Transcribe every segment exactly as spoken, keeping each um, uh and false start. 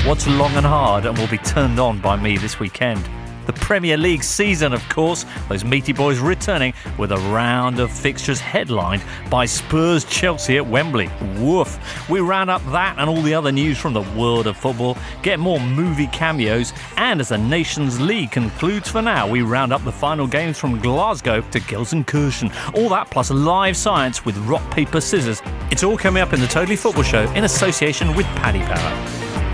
what's long and hard and will be turned on by me this weekend. The Premier League season, of course, those meaty boys returning with a round of fixtures headlined by Spurs-Chelsea at Wembley. Woof. We round up that and all the other news from the world of football, get more movie cameos, and as the Nations League concludes for now, we round up the final games from Glasgow to Gelsenkirchen. All that plus live science with rock, paper, scissors. It's all coming up in the Totally Football Show in association with Paddy Power.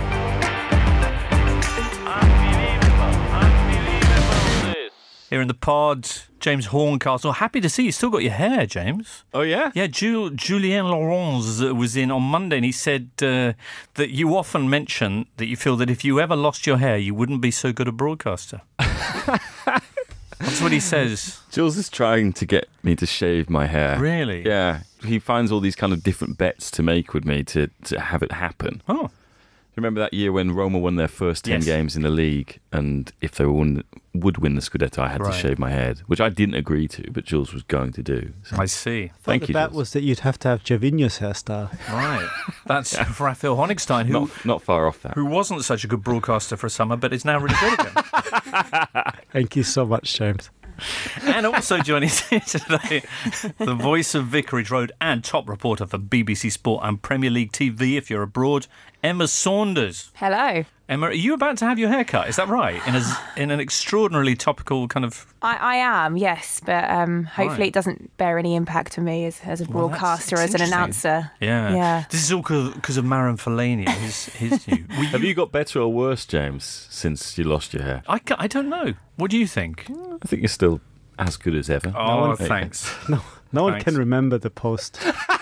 Here in the pod, James Horncastle. Happy to see you still got your hair, James. Oh, yeah? Yeah, Ju- Julien Laurens was in on Monday and he said uh, that you often mention that you feel that if you ever lost your hair, you wouldn't be so good a broadcaster. That's what he says. Jules is trying to get me to shave my hair. Really? Yeah. He finds all these kind of different bets to make with me to, to have it happen. Oh. Remember that year when Roma won their first ten Yes. games in the league, and if they won, would win the Scudetto, I had Right. to shave my head, which I didn't agree to, but Jules was going to do. So. I see. Thank the you, bet Jules. was that you'd have to have Gervinho's hairstyle. Right. That's Raphael Honigstein, who, Not, not far off that. who wasn't such a good broadcaster for a summer, but is now really good again. Thank you so much, James. And also joining us here today, the voice of Vicarage Road and top reporter for B B C Sport and Premier League T V if you're abroad, Emma Saunders. Hello. Emma, are you about to have your hair cut? Is that right? In, a, in an extraordinarily topical kind of... I, I am, yes, but um, hopefully Right. it doesn't bear any impact on me as, as a Well, that's- broadcaster, it's as an interesting. announcer. Yeah. Yeah. This is all because of Marouane Fellaini, his, his new... Were Have you got better or worse, James, since you lost your hair? I, ca- I don't know. What do you think? I think you're still as good as ever. Oh, one- thanks. No, no one Thanks. can remember the post.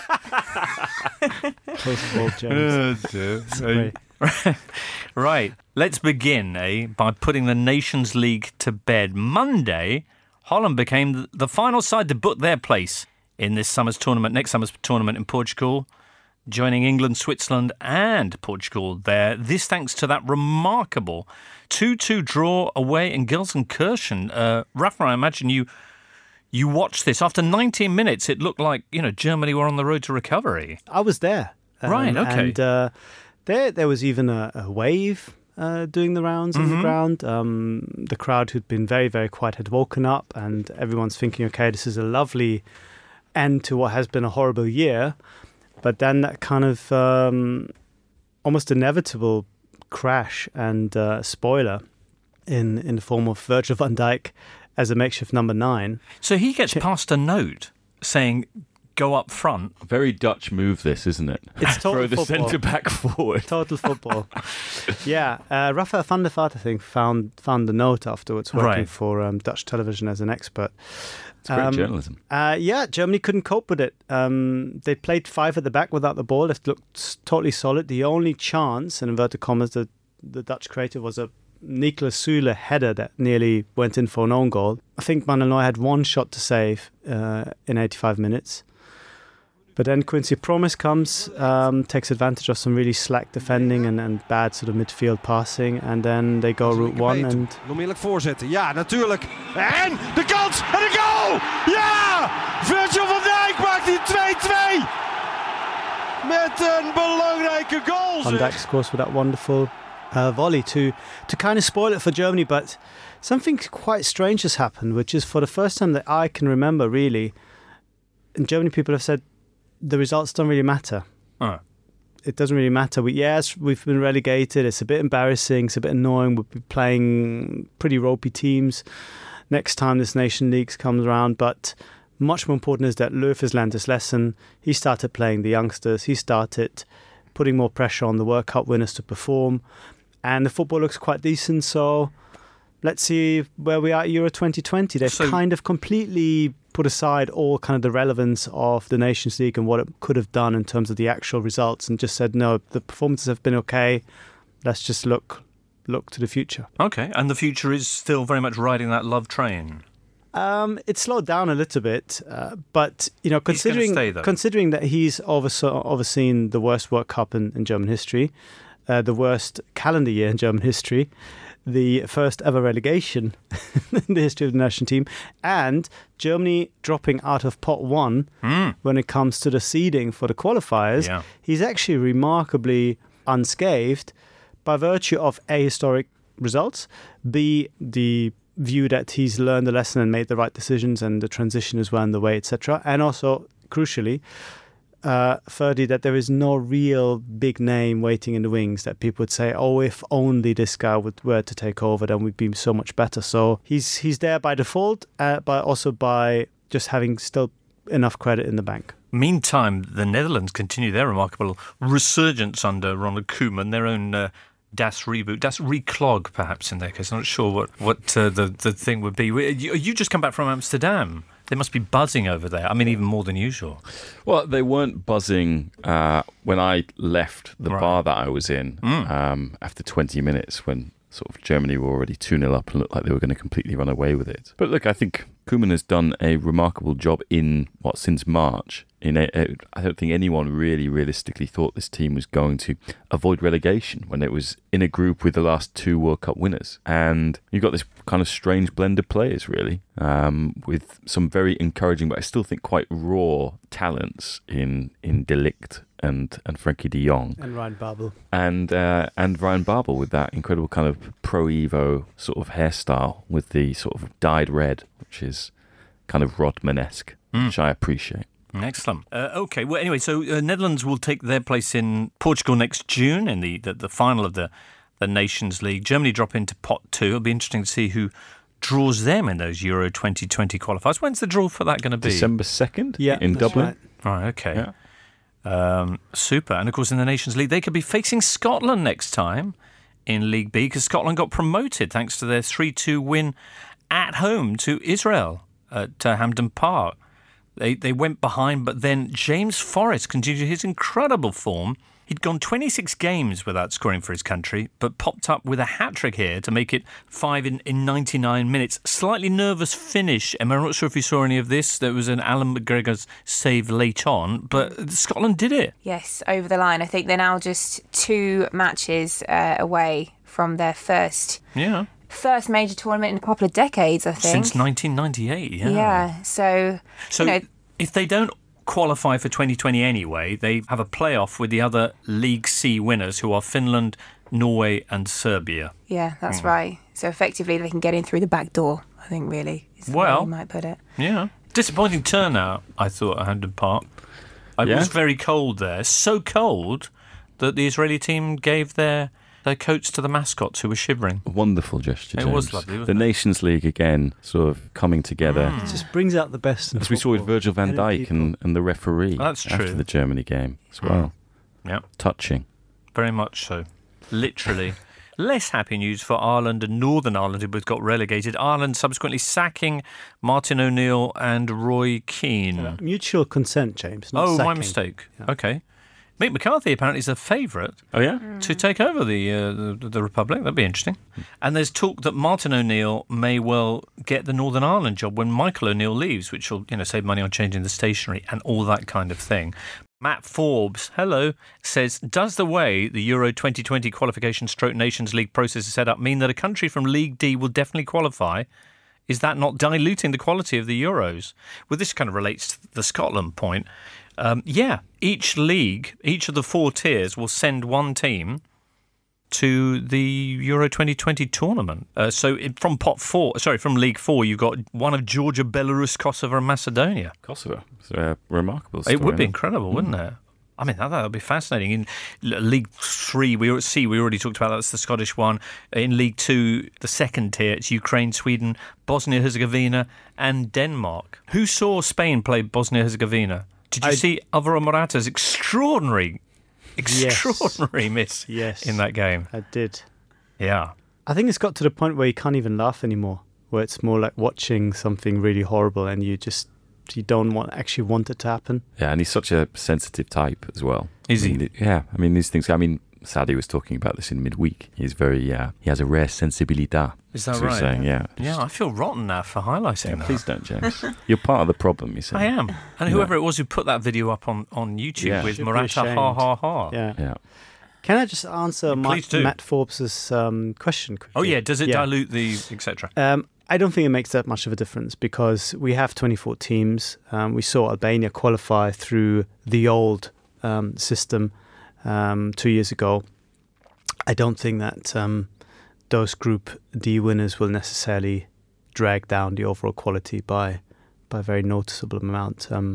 Post-ball James. It's great. Right, let's begin, eh, by putting the Nations League to bed. Monday, Holland became th- the final side to book their place in this summer's tournament, next summer's tournament in Portugal, joining England, Switzerland and Portugal there. This thanks to that remarkable two-two draw away in Gelsenkirchen. Uh, Rafa, I imagine you you watched this. After nineteen minutes, it looked like, you know, Germany were on the road to recovery. I was there. Um, Right, okay. And uh, there, there was even a, a wave uh, doing the rounds on the ground. Um, the crowd, who'd been very, very quiet, had woken up, and everyone's thinking, okay, this is a lovely end to what has been a horrible year. But then that kind of um, almost inevitable crash and uh, spoiler in, in the form of Virgil van Dijk as a makeshift number nine. So he gets passed a note saying, go up front. Very Dutch move, this, isn't it? It's total Throw the football. centre back forward. Total football. Yeah, uh, Rafael van der Vaart, I think, found found the note afterwards, working Right. for um, Dutch television as an expert. It's great Um, journalism. Uh, yeah, Germany couldn't cope with it. Um, they played five at the back without the ball. It looked s- totally solid. The only chance, in inverted commas, that the Dutch created was a Niklas Süle header that nearly went in for an own goal. I think Manuel Neuer had one shot to save uh, in eighty-five minutes. But then Quincy Promes comes, um, takes advantage of some really slack defending and, and bad sort of midfield passing. And then they go route one and... Onmiddellijk voorzetten. Ja, natuurlijk. En de kans en de goal! Ja! Virgil van Dijk maakt die twee-twee! Met een belangrijke goal. Van Dijk scores with that wonderful uh, volley to to kind of spoil it for Germany. But something quite strange has happened, which is for the first time that I can remember, really, in Germany people have said the results don't really matter. Oh. It doesn't really matter. We, yes, we've been relegated. It's a bit embarrassing. It's a bit annoying. We'll be playing pretty ropey teams next time this Nation League comes around. But much more important is that Löw has learned his lesson. He started playing the youngsters. He started putting more pressure on the World Cup winners to perform. And the football looks quite decent. So let's see where we are at Euro twenty twenty. They've So- kind of completely put aside all kind of the relevance of the Nations League and what it could have done in terms of the actual results, and just said, no, the performances have been okay. Let's just look look to the future. Okay, and the future is still very much riding that love train. Um, it slowed down a little bit, uh, but you know, He's gonna considering stay, though. considering that he's oversaw, overseen the worst World Cup in, in German history, uh, the worst calendar year in German history, the first ever relegation in the history of the national team, and Germany dropping out of pot one Mm. when it comes to the seeding for the qualifiers, Yeah. he's actually remarkably unscathed. by virtue of A, historic results, B, the view that he's learned the lesson and made the right decisions and the transition is well underway, et cetera. And also, crucially, uh, thirdly, that there is no real big name waiting in the wings that people would say, oh, if only this guy would were to take over, then we'd be so much better. So he's he's there by default, uh, but also by just having still enough credit in the bank. Meantime, the Netherlands continue their remarkable resurgence under Ronald Koeman, their own uh, Das Reboot, Das Reclog, perhaps in their case. I'm not sure what, what uh, the, the thing would be. You, you just come back from Amsterdam. They must be buzzing over there. I mean, even more than usual. Well, they weren't buzzing uh, when I left the Right. bar that I was in Mm. um, after twenty minutes when sort of Germany were already two nil up and looked like they were going to completely run away with it. But look, I think Koeman has done a remarkable job in, what, since March. In a, a, I don't think anyone really realistically thought this team was going to avoid relegation when it was in a group with the last two World Cup winners. And you've got this kind of strange blend of players, really, um, with some very encouraging, but I still think quite raw talents in, in De Ligt and, and Frankie de Jong. And Ryan Babel. And uh, and Ryan Babel with that incredible kind of Pro Evo sort of hairstyle with the sort of dyed red, which is kind of Rodman-esque, Mm. which I appreciate. Excellent. Uh, okay, well, anyway, so uh, Netherlands will take their place in Portugal next June in the, the, the final of the, the Nations League. Germany drop into pot two. It'll be interesting to see who draws them in those Euro twenty twenty qualifiers. When's the draw for that going to be? December second Yeah, in that's Dublin. right. Right, okay. Yeah. Um, super. And, of course, in the Nations League, they could be facing Scotland next time in League B because Scotland got promoted thanks to their three two win at home to Israel at uh, Hampden Park. They they went behind, but then James Forrest continued his incredible form. He'd gone twenty-six games without scoring for his country, but popped up with a hat-trick here to make it five in, in ninety-nine minutes. Slightly nervous finish. Emma, I'm not sure if you saw any of this. There was an Alan McGregor's save late on, but Scotland did it. Yes, over the line. I think they're now just two matches uh, away from their first Yeah. first major tournament in a couple of decades, I think. Since nineteen ninety-eight, yeah. Yeah, so, So you know, if they don't qualify for twenty twenty anyway, they have a playoff with the other League C winners who are Finland, Norway and Serbia. yeah, that's Hmm. right. So effectively they can get in through the back door, I think, really, is the way Well- you might put it. Yeah. Disappointing turnout, I thought, at Hampden Park. It Yeah? was very cold there. So cold that the Israeli team gave their, their coats to the mascots who were shivering. A wonderful gesture, It James. was lovely, wasn't The it? Nations League again, sort of coming together. It just brings out the best in As we saw with football. Virgil van Telling Dijk people. and, and the referee That's after true. the Germany game as well. Yeah, Touching. very much so. Literally. Less happy news for Ireland and Northern Ireland, who both got relegated. Ireland subsequently sacking Martin O'Neill and Roy Keane. Mutual consent, James. Not Oh, my sacking. mistake. Okay. Mick McCarthy apparently is a favourite Oh, yeah? to take over the, uh, the the Republic. That'd be interesting. And there's talk that Martin O'Neill may well get the Northern Ireland job when Michael O'Neill leaves, which will, you know, save money on changing the stationery and all that kind of thing. Matt Forbes, hello, says, does the way the Euro twenty twenty qualification stroke Nations League process is set up mean that a country from League D will definitely qualify? Is that not diluting the quality of the Euros? Well, this kind of relates to the Scotland point. Um, yeah, each league, each of the four tiers will send one team to the Euro twenty twenty tournament. Uh, so it, from pot four, sorry, from League Four, you've got one of Georgia, Belarus, Kosovo, and Macedonia. Kosovo. It's a remarkable story. It would be isn't incredible, wouldn't it? I mean, that that would be fascinating. In L- League Three, we were- see we already talked about that. That's the Scottish one. In League Two, the second tier, it's Ukraine, Sweden, Bosnia Herzegovina, and Denmark. Who saw Spain play Bosnia Herzegovina? Did you I- see Alvaro Morata's extraordinary, extraordinary miss Yes. in that game? I did. Yeah. I think it's got to the point where you can't even laugh anymore, where it's more like watching something really horrible and you just you don't want actually want it to happen. Yeah, and he's such a sensitive type as well. Is I he? mean, Yeah, I mean, these things, I mean, Sadie was talking about this in midweek. He's very, uh, he has a rare sensibilidad. Is that so he's right? saying, yeah. Yeah, I feel rotten now for highlighting Yeah, that. please don't, James. You're part of the problem, you say. I am. And whoever it was who put that video up on, on YouTube Yeah. with Should be Morata, ha ashamed. ha ha. Yeah. Yeah. Can I just answer Ma- Please do. Matt Forbes's um, question quickly? Oh, yeah. Does it Yeah. dilute the et cetera? Um, I don't think it makes that much of a difference because we have twenty-four teams. Um, we saw Albania qualify through the old um, system um, two years ago. I don't think that um, those Group D winners will necessarily drag down the overall quality by by a very noticeable amount. Um,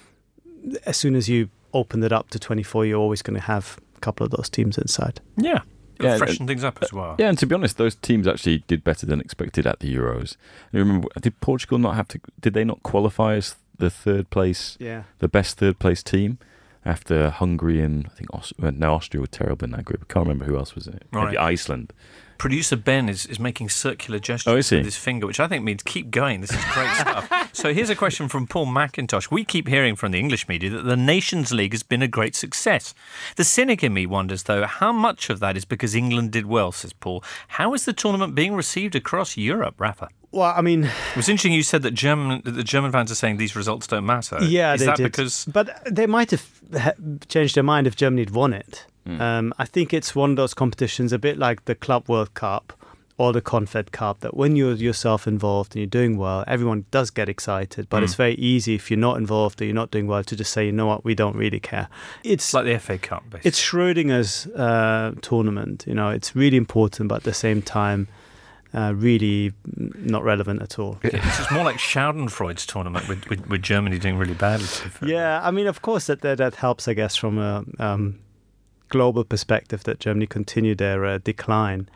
as soon as you open it up to twenty-four, you're always going to have a couple of those teams inside. Yeah. Yeah, freshen and- things up as well. Yeah, and to be honest, those teams actually did better than expected at the Euros. You remember, did Portugal not have to? Did they not qualify as the third place, Yeah. the best third place team after Hungary and I think Aus- well, no, Austria were terrible in that group. I can't remember who else was in it. Maybe Right. Iceland. Producer Ben is, is making circular gestures Oh, is he? with his finger, which I think means keep going. This is great stuff. So here's a question from Paul McIntosh. We keep hearing from the English media that the Nations League has been a great success. The cynic in me wonders, though, how much of that is because England did well, says Paul. How is the tournament being received across Europe, Rafa? Well, I mean, It was interesting you said that German that the German fans are saying these results don't matter. yeah, is they that did. because But they might have ha- changed their mind if Germany had won it. Um, I think it's one of those competitions, a bit like the Club World Cup or the Confed Cup, that when you're yourself involved and you're doing well, everyone does get excited. But Mm. it's very easy if you're not involved or you're not doing well to just say, you know what, we don't really care. It's it's like the F A Cup, basically? it's Schrodinger's uh, tournament. You know, it's really important, but at the same time, uh, really not relevant at all. It's just more like Schadenfreude's tournament with, with, with Germany doing really badly. to be fair. Yeah, I mean, of course, that that, that helps, I guess, from a um, global perspective that Germany continue their uh, decline.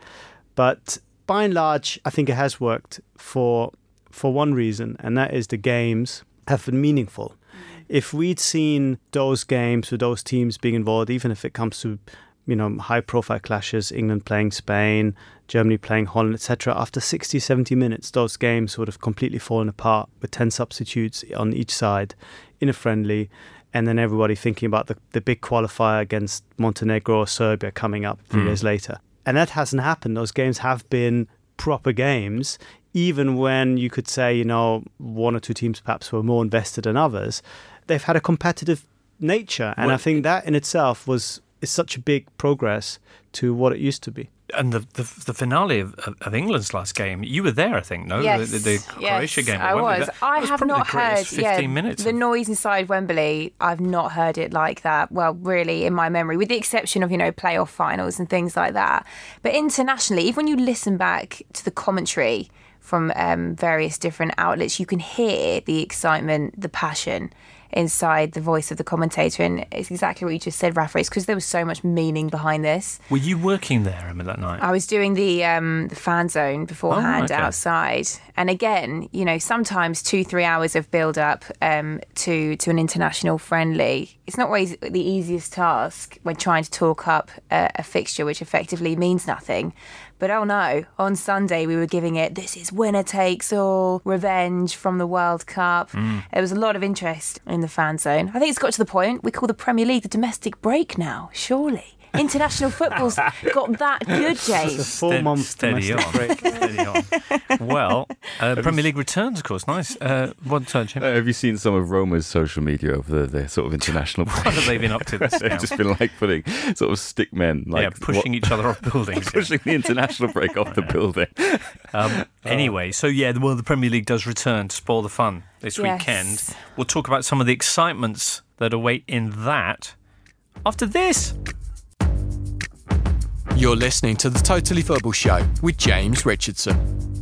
But by and large, I think it has worked for for one reason, and that is the games have been meaningful. If we'd seen those games with those teams being involved, even if it comes to, you know, high-profile clashes, England playing Spain, Germany playing Holland, et cetera, after sixty, seventy minutes, those games would have completely fallen apart with ten substitutes on each side in a friendly, and then everybody thinking about the, the big qualifier against Montenegro or Serbia coming up a few Mm. days later. And that hasn't happened. Those games have been proper games, even when you could say, you know, one or two teams perhaps were more invested than others. They've had a competitive nature, and Well- I think that in itself was is such a big progress to what it used to be. And the, the the finale of, of, of England's last game, you were there, I think, no? Yes, The, the, the Croatia yes, game. at I Wembley. was. That- I that was have probably not the greatest heard. fifteen yeah, minutes. the of- noise inside Wembley. I've not heard it like that. Well, really, in my memory, with the exception of you know playoff finals and things like that. But internationally, even when you listen back to the commentary from um, various different outlets, you can hear the excitement, the passion inside the voice of the commentator, and it's exactly what you just said, Rafa. It's because there was so much meaning behind this. Were you working there, Emma, that night? I was doing the um, the fan zone beforehand Oh, okay. outside, and again, you know, sometimes two three hours of build up um, to to an international friendly. It's not always the easiest task when trying to talk up a, a fixture which effectively means nothing. But oh no, on Sunday we were giving it, this is winner takes all, revenge from the World Cup. Mm. There was a lot of interest in the fan zone. I think it's got to the point we call the Premier League the domestic break now, surely. International football's got that good, It's a James. four-month Steady domestic on. break. Steady on. Well, uh, Premier League returns, of course. Nice. Uh, what time, Jim? Uh, have you seen some of Roma's social media over the, the sort of international break? What have they been up to this They've now? just been like putting sort of stick men, like yeah, pushing what- each other off buildings. yeah. pushing the international break off the building. Um, anyway, so yeah, well, the Premier League does return to spoil the fun this Yes. weekend. We'll talk about some of the excitements that await in that after this. You're listening to the Totally Football Show with James Richardson.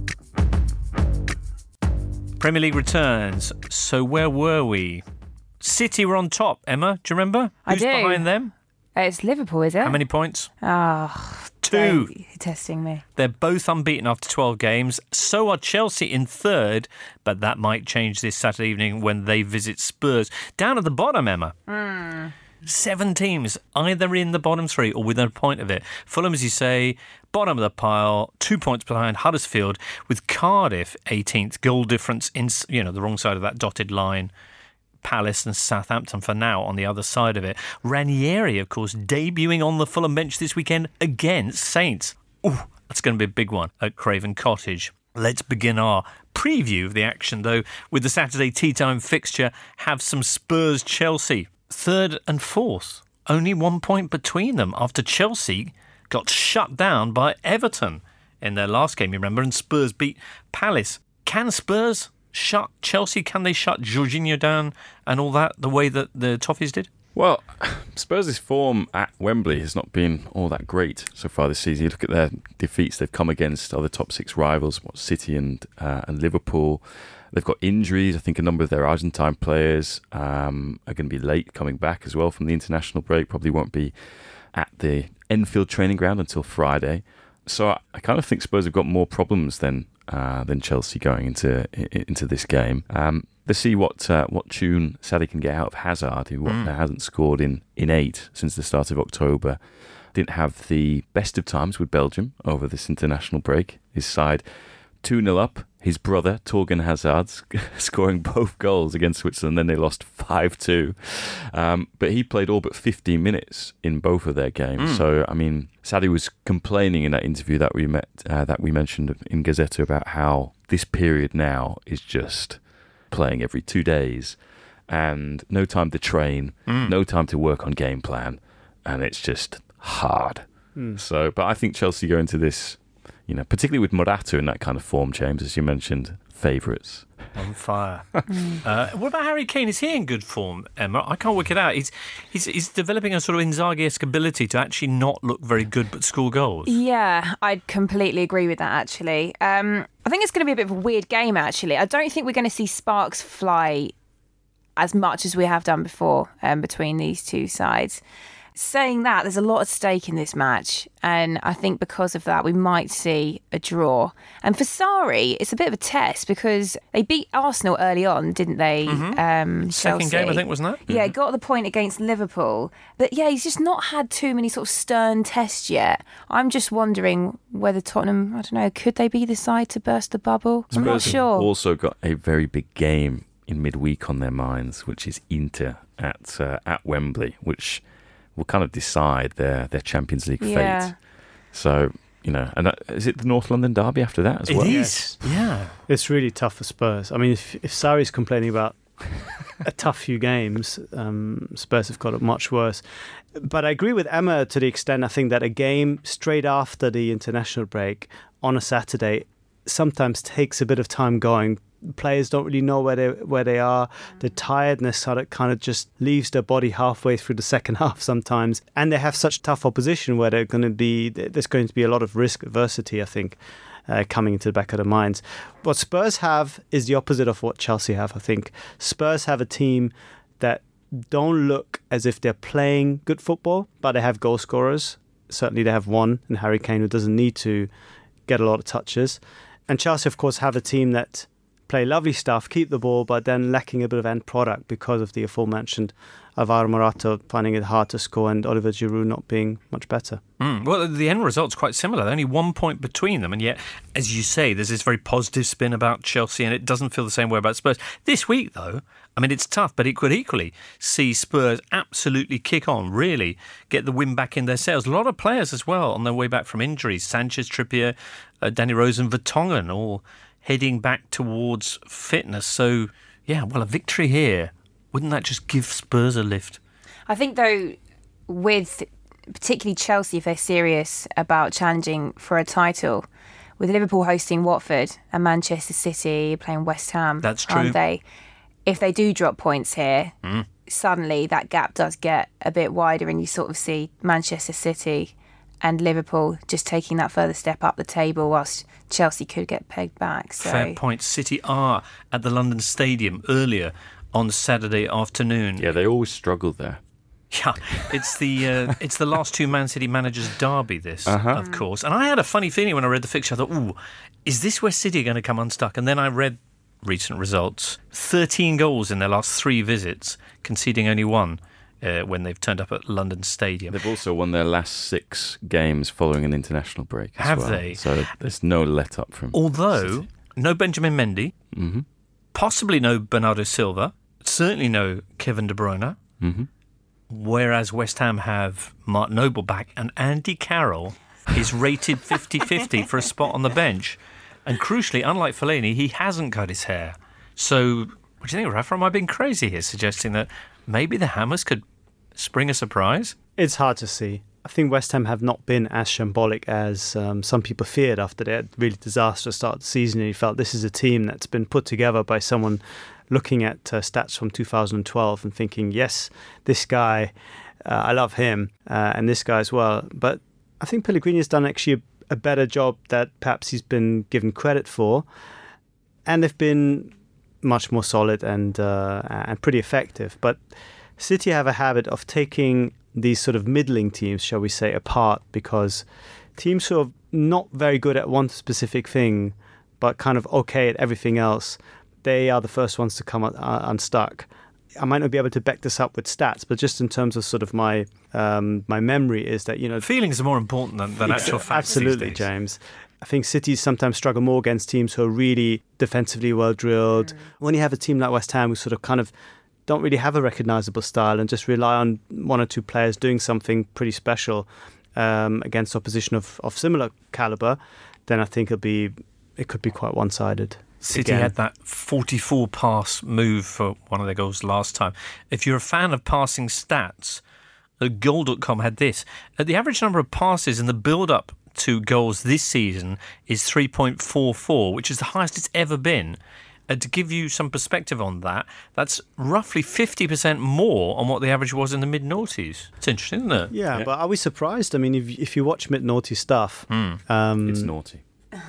Premier League returns. So where were we? City were on top, Emma. Do you remember? I Who's do. behind them? Uh, It's Liverpool, is it? How many points? Oh, Two. don't- you're testing me. They're both unbeaten after twelve games. So are Chelsea in third, but that might change this Saturday evening when they visit Spurs. Down at the bottom, Emma. Seven teams, either in the bottom three or within a point of it. Fulham, as you say, bottom of the pile, two points behind Huddersfield, with Cardiff eighteenth, goal difference in, you know, the wrong side of that dotted line. Palace and Southampton for now on the other side of it. Ranieri, of course, debuting on the Fulham bench this weekend against Saints. Ooh, that's going to be a big one at Craven Cottage. Let's begin our preview of the action, though, with the Saturday tea time fixture. Have some Spurs-Chelsea. Third and fourth. Only one point between them after Chelsea got shut down by Everton in their last game, you remember, and Spurs beat Palace. Can Spurs shut Chelsea? Can they shut Jorginho down and all that the way that the Toffees did? Well, Spurs' form at Wembley has not been all that great so far this season. You look at their defeats they've come against other top six rivals, what, City and uh, and Liverpool. They've got injuries. I think a number of their Argentine players um, are going to be late coming back as well from the international break. Probably won't be at the Enfield training ground until Friday. So I, I kind of think Spurs have got more problems than uh, than Chelsea going into into this game. Um, Let's see what uh, what tune Saudi can get out of Hazard, who mm. hasn't scored in, in eight since the start of October. Didn't have the best of times with Belgium over this international break. His side two nil up. His brother, Torgan Hazard, scoring both goals against Switzerland. Then they lost five two. Um, but he played all but fifteen minutes in both of their games. Mm. So, I mean, Saudi was complaining in that interview that we met, uh, that we mentioned in Gazzetta about how this period now is just playing every two days and no time to train, mm. no time to work on game plan, and it's just hard. Mm. So, but I think Chelsea go into this, you know, particularly with Morata in that kind of form, James, as you mentioned, favourites. On fire. mm. uh, what about Harry Kane? Is he in good form, Emma? I can't work it out. He's he's, he's developing a sort of Inzaghi-esque ability to actually not look very good but score goals. Yeah, I'd completely agree with that, actually. Um, I think it's going to be a bit of a weird game, actually. I don't think we're going to see sparks fly as much as we have done before um, between these two sides. Saying that, there's a lot at stake in this match, and I think because of that we might see a draw. And for Sarri, it's a bit of a test because they beat Arsenal early on, didn't they? Mm-hmm. Um, Second Chelsea. game, I think, wasn't it? Yeah, mm-hmm. got the point against Liverpool. But yeah, he's just not had too many sort of stern tests yet. I'm just wondering whether Tottenham, I don't know, could they be the side to burst the bubble? I'm not Spurs sure. have also got a very big game in midweek on their minds, which is Inter at uh, at Wembley, which will kind of decide their, their Champions League yeah. fate. So, you know, and that, is it the North London derby after that as it well? It is, yeah. It's really tough for Spurs. I mean, if, if Sarri's complaining about a tough few games, um, Spurs have got it much worse. But I agree with Emma to the extent I think that a game straight after the international break on a Saturday sometimes takes a bit of time going. Players don't really know where they where they are. The tiredness sort of kind of just leaves their body halfway through the second half sometimes, and they have such tough opposition where they're going to be there's going to be a lot of risk adversity, I think, uh, coming into the back of their minds. What Spurs have is the opposite of what Chelsea have. I think Spurs have a team that don't look as if they're playing good football, but they have goal scorers. Certainly, they have one in Harry Kane, who doesn't need to get a lot of touches. And Chelsea, of course, have a team that play lovely stuff, keep the ball, but then lacking a bit of end product because of the aforementioned Alvaro Morata finding it hard to score and Oliver Giroud not being much better. Mm, well, the end result's quite similar. There's only one point between them, and yet, as you say, there's this very positive spin about Chelsea, and it doesn't feel the same way about Spurs. This week, though, I mean, it's tough, but it could equally see Spurs absolutely kick on, really get the win back in their sails. A lot of players as well on their way back from injuries. Sanchez, Trippier, uh, Danny Rose and Vertonghen all heading back towards fitness. So, yeah, well, a victory here, wouldn't that just give Spurs a lift? I think, though, with particularly Chelsea, if they're serious about challenging for a title, with Liverpool hosting Watford and Manchester City playing West Ham, that's true. Aren't they? If they do drop points here, mm. suddenly that gap does get a bit wider, and you sort of see Manchester City and Liverpool just taking that further step up the table, whilst Chelsea could get pegged back. So. Fair point. City are at the London Stadium earlier on Saturday afternoon. Yeah, they always struggle there. Yeah, it's the uh, it's the last two Man City managers' derby, this, uh-huh. of course. And I had a funny feeling when I read the fixture. I thought, ooh, is this where City are going to come unstuck? And then I read recent results. thirteen goals in their last three visits, conceding only one. Uh, when they've turned up at London Stadium. They've also won their last six games following an international break as Have well. they? So there's no let-up from Although, City. no Benjamin Mendy, mm-hmm. possibly no Bernardo Silva, certainly no Kevin De Bruyne, mm-hmm. whereas West Ham have Mark Noble back and Andy Carroll is rated fifty-fifty for a spot on the bench. And crucially, unlike Fellaini, he hasn't cut his hair. So, what do you think, Rafa? Am I being crazy here, suggesting that maybe the Hammers could spring a surprise? It's hard to see. I think West Ham have not been as shambolic as um, some people feared after their really disastrous start of the season. And you felt this is a team that's been put together by someone looking at uh, stats from two thousand twelve and thinking, yes, this guy, uh, I love him, uh, and this guy as well. But I think Pellegrini has done actually a, a better job that perhaps he's been given credit for, and they've been much more solid and uh, and pretty effective. But City have a habit of taking these sort of middling teams, shall we say, apart, because teams who are not very good at one specific thing but kind of okay at everything else, they are the first ones to come un- unstuck. I might not be able to back this up with stats, but just in terms of sort of my um, my memory is that, you know... Feelings are more important than, than actual facts. Absolutely, these days. James. I think cities sometimes struggle more against teams who are really defensively well-drilled. Mm. When you have a team like West Ham who sort of kind of don't really have a recognisable style and just rely on one or two players doing something pretty special um, against opposition of, of similar calibre, then I think it'll be it could be quite one-sided. City again. had that forty-four pass move for one of their goals last time. If you're a fan of passing stats, goal dot com had this. The average number of passes in the build-up to goals this season is three point four four, which is the highest it's ever been. And to give you some perspective on that, that's roughly fifty percent more on what the average was in the mid-noughties. It's interesting, isn't it? Yeah, Yeah. but are we surprised? I mean, if if you watch mid-naughty stuff, Mm. um, It's naughty.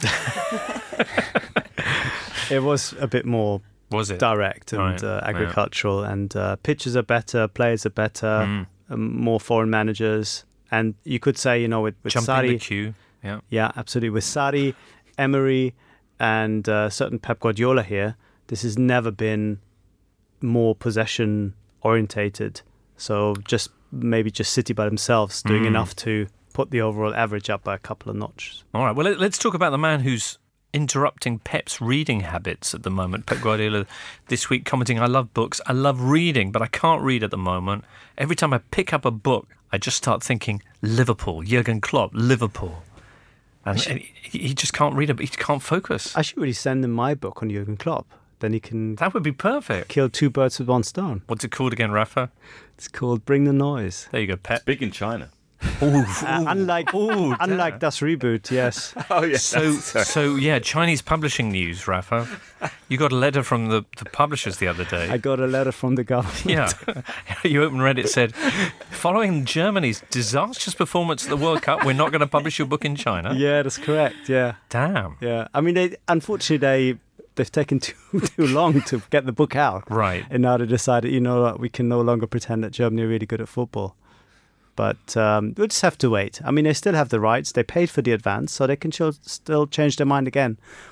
it was a bit more Was it? direct and Right, uh, yeah. agricultural, and uh, pitches are better, players are better, Mm. um, more foreign managers, and you could say, you know, with, with Jump in Sarri, the queue. Yeah. yeah, absolutely, with Sarri, Emery, and uh, certain Pep Guardiola here, this has never been more possession orientated. So just maybe just City by themselves doing Mm. enough to put the overall average up by a couple of notches. All right, well, let- let's talk about the man who's interrupting Pep's reading habits at the moment. Pep Guardiola this week commenting, I love books, I love reading, but I can't read at the moment. Every time I pick up a book, I just start thinking, Liverpool, Jurgen Klopp, Liverpool. And, and he, he just can't read it, he can't focus. I should really send him my book on Jurgen Klopp. Then he can That would be perfect. kill two birds with one stone. What's it called again, Rafa? It's called Bring the Noise. There you go, Pep. Big in China. Ooh, Uh, unlike Ooh, unlike Das Reboot, yes. Oh, yeah. So, so yeah, Chinese publishing news, Rafa. You got a letter from the, the publishers the other day. I got a letter from the government. Yeah. You opened read it said, following Germany's disastrous performance at the World Cup, we're not going to publish your book in China. Yeah, that's correct. Yeah, Damn. yeah. I mean, they unfortunately they they've taken too too long to get the book out, Right. and now they decided, you know, what, we can no longer pretend that Germany are really good at football. But um, we'll just have to wait. I mean, they still have the rights. They paid for the advance, so they can ch- still change their mind again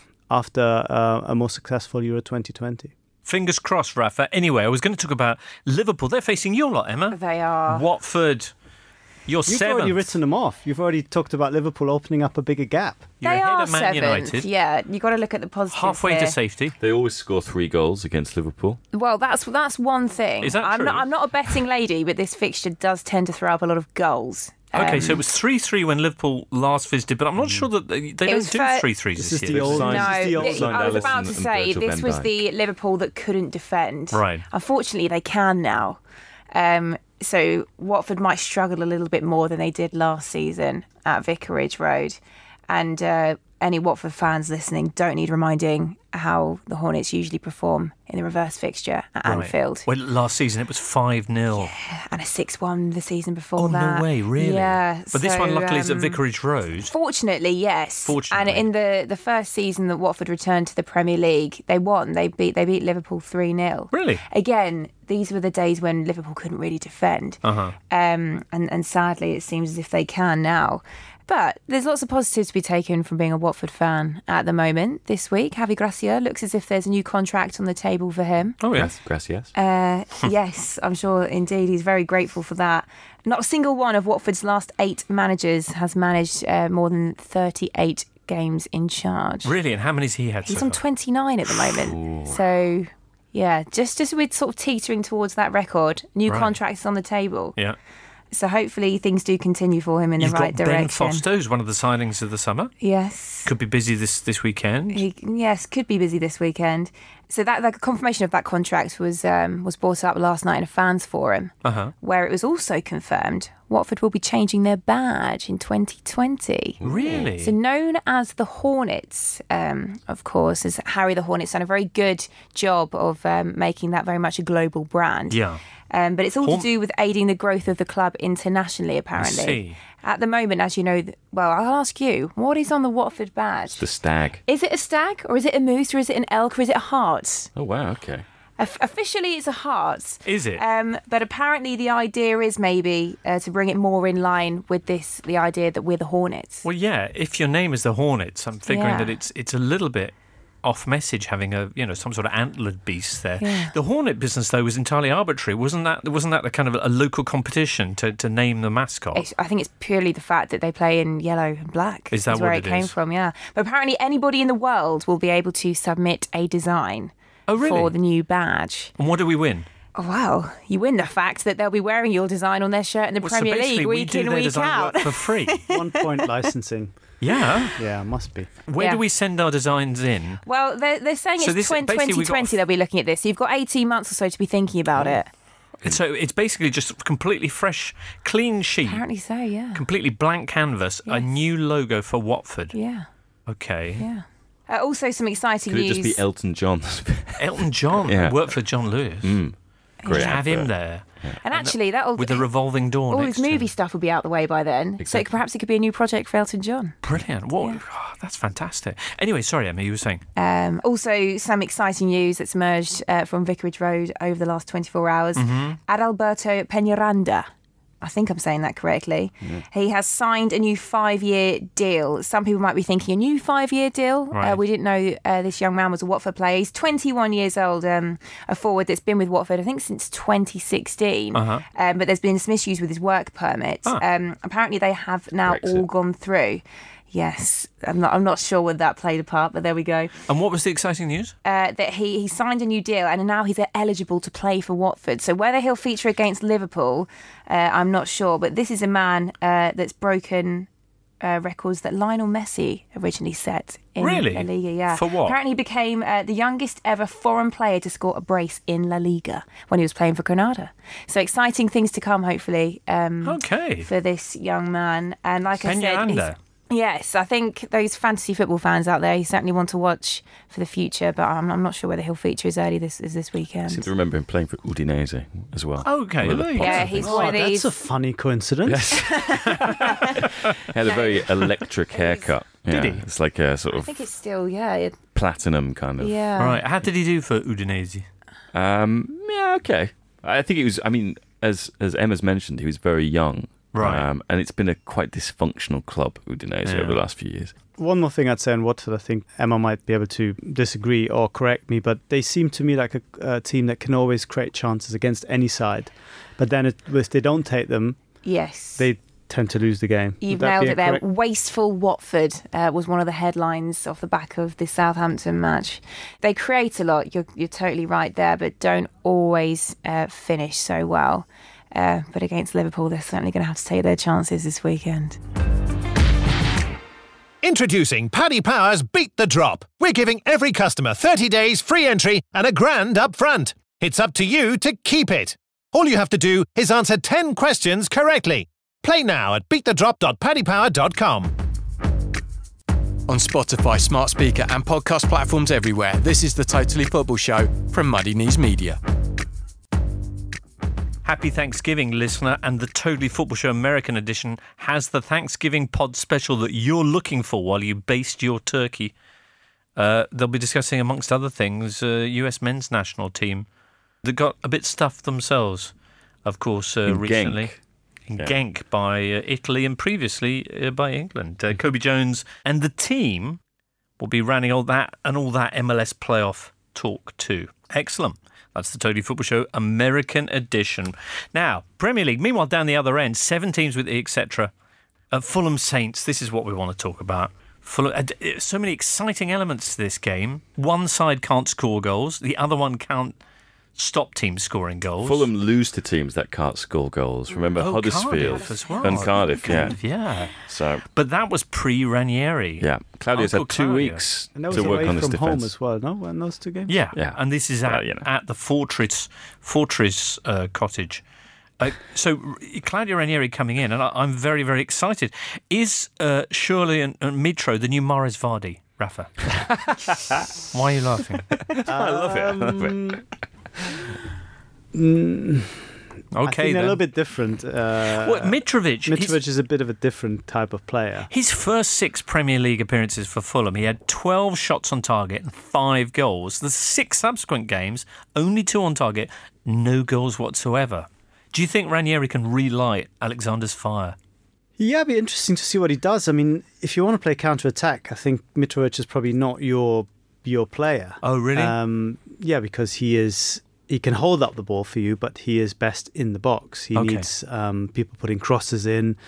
after uh, a more successful Euro twenty twenty. Fingers crossed, Rafa. Anyway, I was going to talk about Liverpool. They're facing your lot, Emma. They are. Watford, you're You've seventh. already written them off. You've already talked about Liverpool opening up a bigger gap. You're They ahead are of Man seventh. United. Yeah, you got to look at the positives Halfway here. to safety. They always score three goals against Liverpool. Well, that's that's one thing. Is that I'm true? not I'm not a betting lady, but this fixture does tend to throw up a lot of goals. Okay, Um, so it was three three when Liverpool last visited, but I'm not sure that they, they It don't was do fir- three threes This this is year. the old- Signed- No, This is the old it- Signed I was Alisson about to and say Virgil this van was Dijk. the Liverpool that couldn't defend. Right. Unfortunately, they can now. Um, so Watford might struggle a little bit more than they did last season at Vicarage Road. And uh, any Watford fans listening don't need reminding how the Hornets usually perform in the reverse fixture at Right. Anfield. Well, last season it was five nil. And a six one the season before Oh, that. no way, really? Yeah. But this one, so, luckily, is at um, Vicarage Road. Fortunately, yes. Fortunately. And in the, the first season that Watford returned to the Premier League, they won. They beat they beat Liverpool three nil. Really? Again, these were the days when Liverpool couldn't really defend. Uh-huh. Um, and, and sadly, it seems as if they can now. But there's lots of positives to be taken from being a Watford fan at the moment. This week, Javi Gracia looks as if there's a new contract on the table for him. Oh, yeah. Gracias. Uh, yes, I'm sure indeed he's very grateful for that. Not a single one of Watford's last eight managers has managed uh, more than thirty-eight games in charge. Really? And how many's he had He's so on far? twenty-nine at the moment. So, yeah, just, just with sort of teetering towards that record. New Right. contracts on the table. Yeah. So hopefully things do continue for him in You've the right got Ben direction. Foster, who's one of the signings of the summer. Yes. Could be busy this, this weekend. He, yes, could be busy this weekend. So that the confirmation of that contract was um, was brought up last night in a fans forum, Uh-huh. where it was also confirmed Watford will be changing their badge in twenty twenty. Really? So known as the Hornets, um, of course, as Harry the Hornet's done a very good job of um, making that very much a global brand. Yeah. Um, but it's all Horn- to do with aiding the growth of the club internationally, apparently. see. At the moment, as you know, th- well, I'll ask you, what is on the Watford badge? The stag. Is it a stag, or is it a moose, or is it an elk, or is it a heart? Oh, wow, okay. Of- officially, it's a heart. Is it? Um, but apparently, the idea is maybe uh, to bring it more in line with this, the idea that we're the Hornets. Well, yeah, if your name is the Hornets, I'm figuring Yeah. that it's it's a little bit off message having a, you know, some sort of antlered beast there. Yeah. The Hornet business, though, was entirely arbitrary. Wasn't that wasn't that the kind of a local competition to, to name the mascot? It's- I think it's purely the fact that they play in yellow and black. Is that where what it it came is? from? Yeah. But apparently, anybody in the world will be able to submit a design Oh, really? for the new badge. And what do we win? Oh, wow. You win the fact that they'll be wearing your design on their shirt in the Well, so Premier basically, League we week do in, their week design out. work for free. One point licensing. Yeah. Yeah, must be. Where Yeah. do we send our designs in? Well, they're, they're saying So it's this- twenty basically we've got- twenty they'll be looking at this. So you've got eighteen months or so to be thinking about it. So it's basically just completely fresh, clean sheet, Apparently so, yeah. completely blank canvas, a Yes. new logo for Watford. Yeah, Okay. yeah. Uh, also, some exciting Could it news. just be Elton John? Elton John Yeah. worked for John Lewis. mm. Great. Just have him advert. there. and actually, that'll With the revolving door all next his to movie him. stuff will be out the way by then. So Exactly. it, perhaps it could be a new project for Elton John. Brilliant. What? Yeah. Oh, that's fantastic. Anyway, sorry, Emma, you were saying. Um, also, some exciting news that's emerged uh, from Vicarage Road over the last twenty-four hours. Mm-hmm. Adalberto Peñaranda, I think I'm saying that correctly. He has signed a new five-year deal. Some people might be thinking, a new five-year deal? Right. Uh, we didn't know uh, this young man was a Watford player. He's twenty-one years old, um, a forward that's been with Watford, I think, since twenty sixteen. Uh-huh. Um, but there's been some issues with his work permit. Ah. Um, apparently, they have now Brexit. all gone through. Yes, I'm not. I'm not sure whether that played a part, but there we go. And what was the exciting news? Uh, that he, he signed a new deal and now he's eligible to play for Watford. So whether he'll feature against Liverpool, uh, I'm not sure. But this is a man uh, that's broken uh, records that Lionel Messi originally set in Really? La Liga. Yeah. For what? Apparently he became uh, the youngest ever foreign player to score a brace in La Liga when he was playing for Granada. So exciting things to come, hopefully, um, Okay. for this young man. And like I said, he's- Peñaranda. yes, I think those fantasy football fans out there, you certainly want to watch for the future, but I'm, I'm not sure whether he'll feature as early this as this I weekend. seem to remember him playing for Udinese as well. Okay, One of the there you go. Yeah, pots, I he's think. one Oh, of that's these. a funny coincidence. He had a very electric haircut. Did Yeah, he? It's like a sort I of think it's still, yeah, it, platinum kind of. yeah. Right. How did he do for Udinese? Um, yeah, okay. I think it was, I mean, as as Emma's mentioned, he was very young. Right. Um, and it's been a quite dysfunctional club, Udinese, Yeah. over the last few years. One more thing I'd say on Watford, I think Emma might be able to disagree or correct me, but they seem to me like a, a team that can always create chances against any side. But then it, if they don't take them, Yes. they tend to lose the game. You've Would that nailed be a it there. correct- Wasteful Watford uh, was one of the headlines off the back of the Southampton match. They create a lot, you're, you're totally right there, but don't always uh, finish so well. Uh, but against Liverpool, they're certainly going to have to take their chances this weekend. Introducing Paddy Power's Beat the Drop. We're giving every customer thirty days free entry and a grand up front. It's up to you to keep it. All you have to do is answer ten questions correctly. Play now at beat the drop dot paddy power dot com. On Spotify, smart speaker and podcast platforms everywhere, this is the Totally Football Show from Muddy Knees Media. Happy Thanksgiving, listener, and the Totally Football Show American edition has the Thanksgiving pod special that you're looking for while you baste your turkey. Uh, they'll be discussing, amongst other things, uh, U S men's national team that got a bit stuffed themselves, of course, uh, In recently. Genk. In Yeah. Genk by uh, Italy and previously uh, by England. Uh, Kobe Jones and the team will be running all that and all that M L S playoff talk too. Excellent. That's the Totally Football Show American edition. Now, Premier League. Meanwhile, down the other end, seven teams with the et cetera. Uh, Fulham Saints. This is what we want to talk about. Fulham, uh, d- so many exciting elements to this game. One side can't score goals. The other one can't stop teams scoring goals. Fulham lose to teams that can't score goals. Remember oh, Huddersfield Cardiff as well. and Cardiff, yeah. Yeah. So, but that was pre-Ranieri. yeah, Claudio's Uncle had two Claudio. weeks And that was to work away on his from home defence. as well, no? When those two games? Yeah, Yeah. and this is at, Well, you know. at the Fortress Fortress uh, Cottage. Uh, so Claudio Ranieri coming in, and I, I'm very, very excited. Is uh, Shirley and, and Mitro the new Mahrez Vardy, Rafa? Why are you laughing? I love it. I love it. Mm, I Okay, think they're a then. little bit different. Uh, Well, Mitrovic, he's- Mitrovic is a bit of a different type of player. his first six Premier League appearances for Fulham, he had twelve shots on target and five goals. The six subsequent games, only two on target, no goals whatsoever. Do you think Ranieri can relight Alexander's fire? Yeah, it'd be interesting to see what he does. I mean, if you want to play counter-attack, I think Mitrovic is probably not your your player. Oh, really? Um, yeah, because he is he can hold up the ball for you, but he is best in the box. He Okay. needs um, people putting crosses in.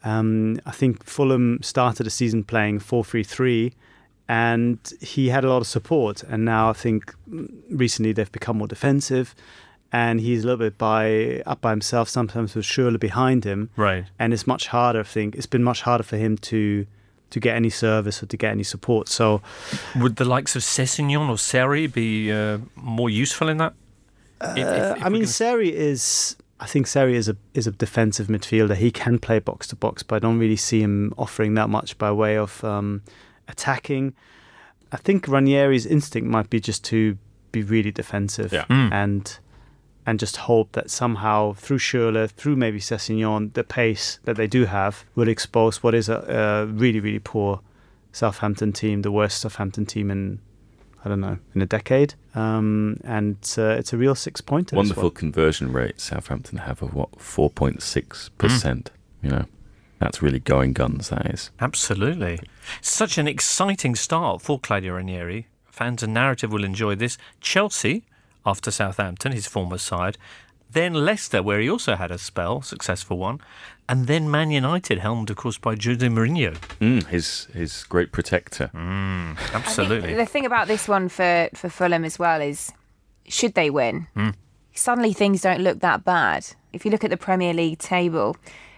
Um, I think Fulham started the season playing four three three, and he had a lot of support. And now I think mm, recently they've become more defensive, and he's a little bit by up by himself, sometimes with Schürrle behind him. Right. And it's much harder, I think. It's been much harder for him to to get any service or to get any support. So, Would the likes of Sessegnon or Seri be uh, more useful in that? If- if- uh, if I we mean, can- Seri is. I think Seri is a is a defensive midfielder. He can play box to box, but I don't really see him offering that much by way of um, attacking. I think Ranieri's instinct might be just to be really defensive Yeah. Mm. and and just hope that somehow through Schürrle, through maybe Sessegnon, the pace that they do have will expose what is a, a really, really poor Southampton team, the worst Southampton team in, I don't know, in a decade. Um, and uh, it's a real six-pointer. this Wonderful one. conversion rate Southampton have of what, four point six percent. You know, that's really going guns, that is. Absolutely. Such an exciting start for Claudio Ranieri. Fans and narrative will enjoy this. Chelsea, after Southampton, his former side. Then Leicester, where he also had a spell, successful one. And then Man United, helmed, of course, by Jose Mourinho. Mm, his his great protector. Mm, I think absolutely. the thing about this one for, for Fulham as well is, should they win, Mm. suddenly things don't look that bad. If you look at the Premier League table,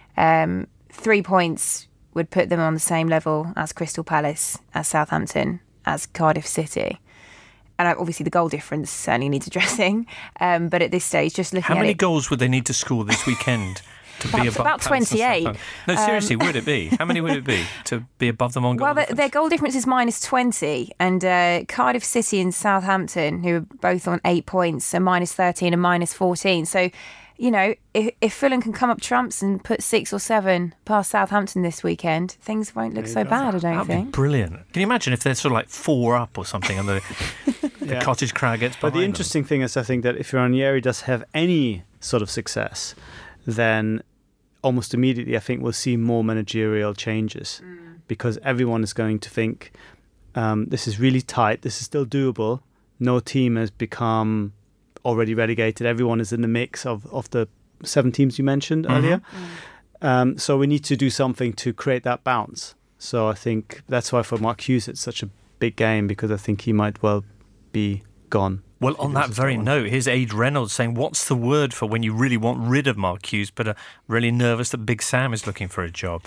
um, three points would put them on the same level as Crystal Palace, as Southampton, as Cardiff City. And uh, obviously the goal difference certainly needs addressing. Um, but at this stage, just looking How at many it, gold would they need to score this weekend to be About- above about Palace and twenty-eight. Southampton? No, seriously, would it be? How many would it be to be above them on goal well, their, difference? their goal difference is minus twenty, and uh, Cardiff City and Southampton, who are both on eight points, are minus thirteen and minus fourteen. So, you know, if, if Fulham can come up trumps and put six or seven past Southampton this weekend, things won't look so bad, I don't That'd be think. brilliant. Can you imagine if they're sort of like four up or something and the, the Yeah. cottage crowd gets But behind the them? interesting thing is, I think that if Ranieri does have any sort of success, then almost immediately I think we'll see more managerial changes because everyone is going to think um, this is really tight, this is still doable. No team has become already relegated. Everyone is in the mix of, of the seven teams you mentioned Mhm. earlier. Um, so we need to do something to create that bounce. So I think that's why for Mark Hughes it's such a big game because I think he might well be gone. Well, if he on that loses very one. note, here's Aid Reynolds saying, what's the word for when you really want rid of Mark Hughes but are really nervous that Big Sam is looking for a job?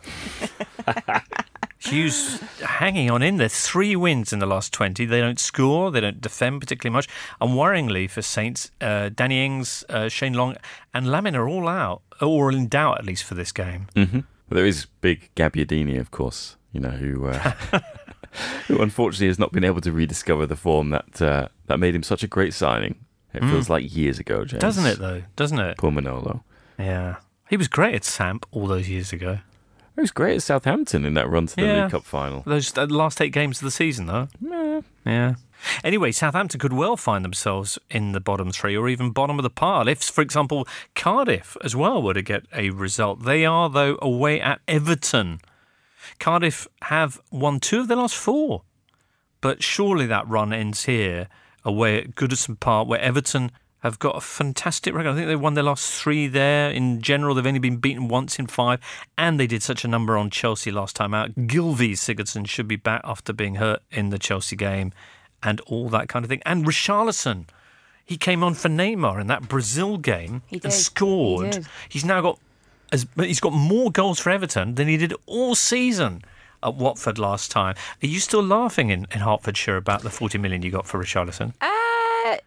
Hughes hanging on in there. Three wins in the last twenty. They don't score. They don't defend particularly much. And worryingly for Saints, uh, Danny Ings, uh, Shane Long and Lamin are all out, or in doubt at least for this game. Mm-hmm. Well, there is big Gabbiadini, of course, you know, who uh, who unfortunately has not been able to rediscover the form that uh, that made him such a great signing. It Mm. feels like years ago, James. Doesn't it, though? Doesn't it? Poor Manolo. Yeah. He was great at Samp all those years ago. He was great at Southampton in that run to the Yeah. League Cup final. Those the last eight games of the season, though. Meh. Yeah. Anyway, Southampton could well find themselves in the bottom three or even bottom of the pile if, for example, Cardiff as well were to get a result. They are, though, away at Everton. Cardiff have won two of their last four. But surely that run ends here, away at Goodison Park, where Everton have got a fantastic record. I think they won their last three there. In general, they've only been beaten once in five, and they did such a number on Chelsea last time out. Gylfi Sigurdsson should be back after being hurt in the Chelsea game, and all that kind of thing. And Richarlison, He came on for Neymar in that Brazil game He and did. scored. He did. He's now got as he's got more goals for Everton than he did all season at Watford last time. Are you still laughing in, in Hertfordshire about the forty million you got for Richarlison? Uh,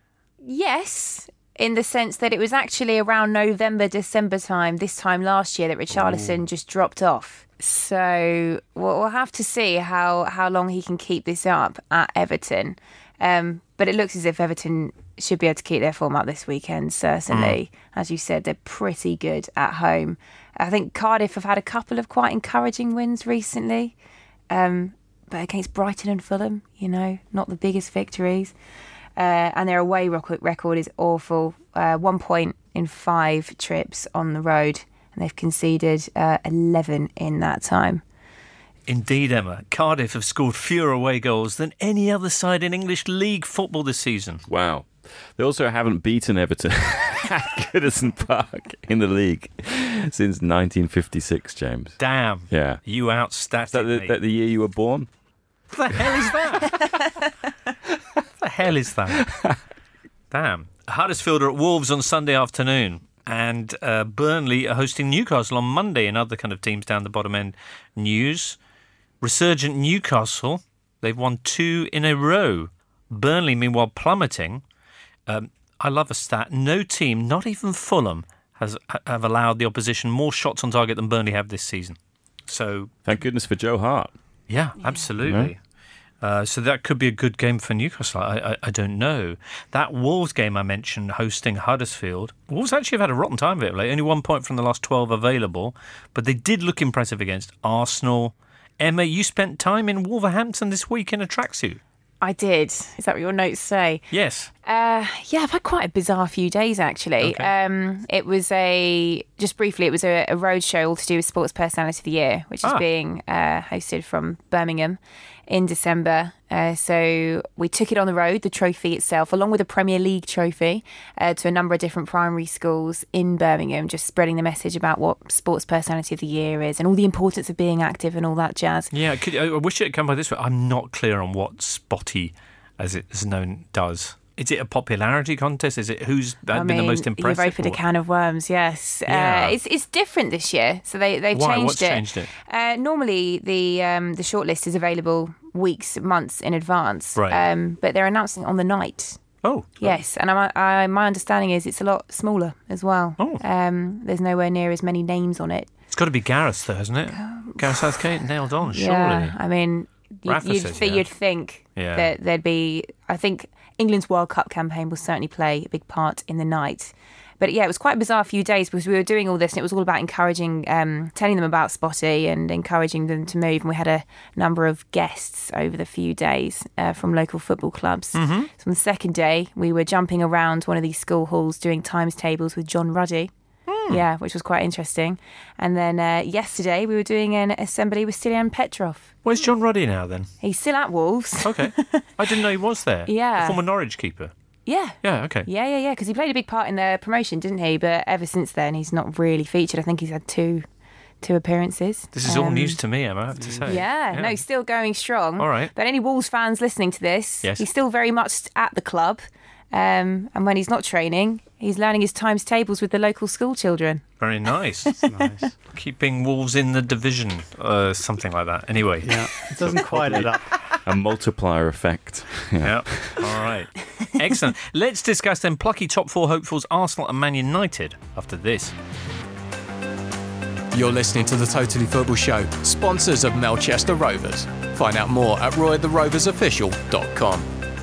yes, in the sense that it was actually around November, December time, this time last year, that Richarlison just dropped off. So we'll we'll have to see how, how long he can keep this up at Everton. Um, but it looks as if Everton should be able to keep their form up this weekend, certainly. Mm. As you said, they're pretty good at home. I think Cardiff have had a couple of quite encouraging wins recently. Um, but against Brighton and Fulham, you know, not the biggest victories. Uh, and their away record is awful. Uh, one point in five trips on the road. And they've conceded uh, eleven in that time. Indeed, Emma. Cardiff have scored fewer away goals than any other side in English League football this season. Wow. They also haven't beaten Everton at Goodison Park in the league since nineteen fifty-six, James. Damn. Yeah. You outstated Is that the, me. that the year you were born? What the hell is that? What the hell is that? Damn. Huddersfield are at Wolves on Sunday afternoon. And uh, Burnley are hosting Newcastle on Monday, and other kind of teams down the bottom end news. Resurgent Newcastle, they've won two in a row. Burnley, meanwhile, plummeting. Um, I love a stat. No team, not even Fulham, has have allowed the opposition more shots on target than Burnley have this season. So, thank goodness for Joe Hart. Yeah, yeah. absolutely. Yeah. Uh, so that could be a good game for Newcastle. I, I I don't know. That Wolves game I mentioned, hosting Huddersfield. Wolves actually have had a rotten time of it lately. Only one point from the last twelve available, but they did look impressive against Arsenal. Emma, you spent time in Wolverhampton this week in a tracksuit. I did. Is that what your notes say? Yes. Uh, yeah, I've had quite a bizarre few days, actually. Okay. Um, it was a, just briefly, it was a, a road show all to do with Sports Personality of the Year, which is Ah. being uh, hosted from Birmingham in December. Uh, so we took it on the road, the trophy itself, along with a Premier League trophy, uh, to a number of different primary schools in Birmingham, just spreading the message about what Sports Personality of the Year is and all the importance of being active and all that jazz. Yeah, could, I wish it had come by this way. I'm not clear on what Spotty, as it's known, does. Is it a popularity contest? Is it who's I been mean, the most impressive? You've opened a or- can of worms, yes. Yeah. Uh, it's it's different this year, so they they've Why? changed What's it. changed it? Uh, normally, the um, the shortlist is available weeks, months in advance, Right. um, but they're announcing it on the night. Oh, Yes, and I, I, my understanding is it's a lot smaller as well. Oh. Um, there's nowhere near as many names on it. it's got to be Gareth, though, hasn't it? Gareth Southgate nailed on, surely. Yeah, I mean, you, Rafa you'd, says thi- yeah. you'd think Yeah. that there'd be. I think England's World Cup campaign will certainly play a big part in the night. But yeah, it was quite a bizarre few days because we were doing all this and it was all about encouraging, um, telling them about Spotty and encouraging them to move. And we had a number of guests over the few days uh, from local football clubs. Mm-hmm. So on the second day, we were jumping around one of these school halls doing times tables with John Ruddy. Hmm. Yeah, which was quite interesting. And then uh, yesterday, we were doing an assembly with Stilian Petrov. Where's John Ruddy now, then? He's still at Wolves. Okay. I didn't know he was there. Yeah. The former Norwich keeper. Yeah. Yeah, okay. Yeah, yeah, yeah, because he played a big part in the promotion, didn't he? But ever since then, he's not really featured. I think he's had two two appearances. This is all Um, news to me, Emma, I have to say. Yeah, no, he's still going strong. All right. But any Wolves fans listening to this, Yes. he's still very much at the club. Um, and when he's not training, he's learning his times tables with the local school children. Very nice. Nice. Keeping Wolves in the division, uh, something like that. Anyway. Yeah, it doesn't quite add up. A multiplier effect. Yeah. All right. Excellent. Let's discuss then plucky top four hopefuls Arsenal and Man United after this. You're listening to the Totally Football Show, sponsors of Melchester Rovers. Find out more at roy the rovers official dot com.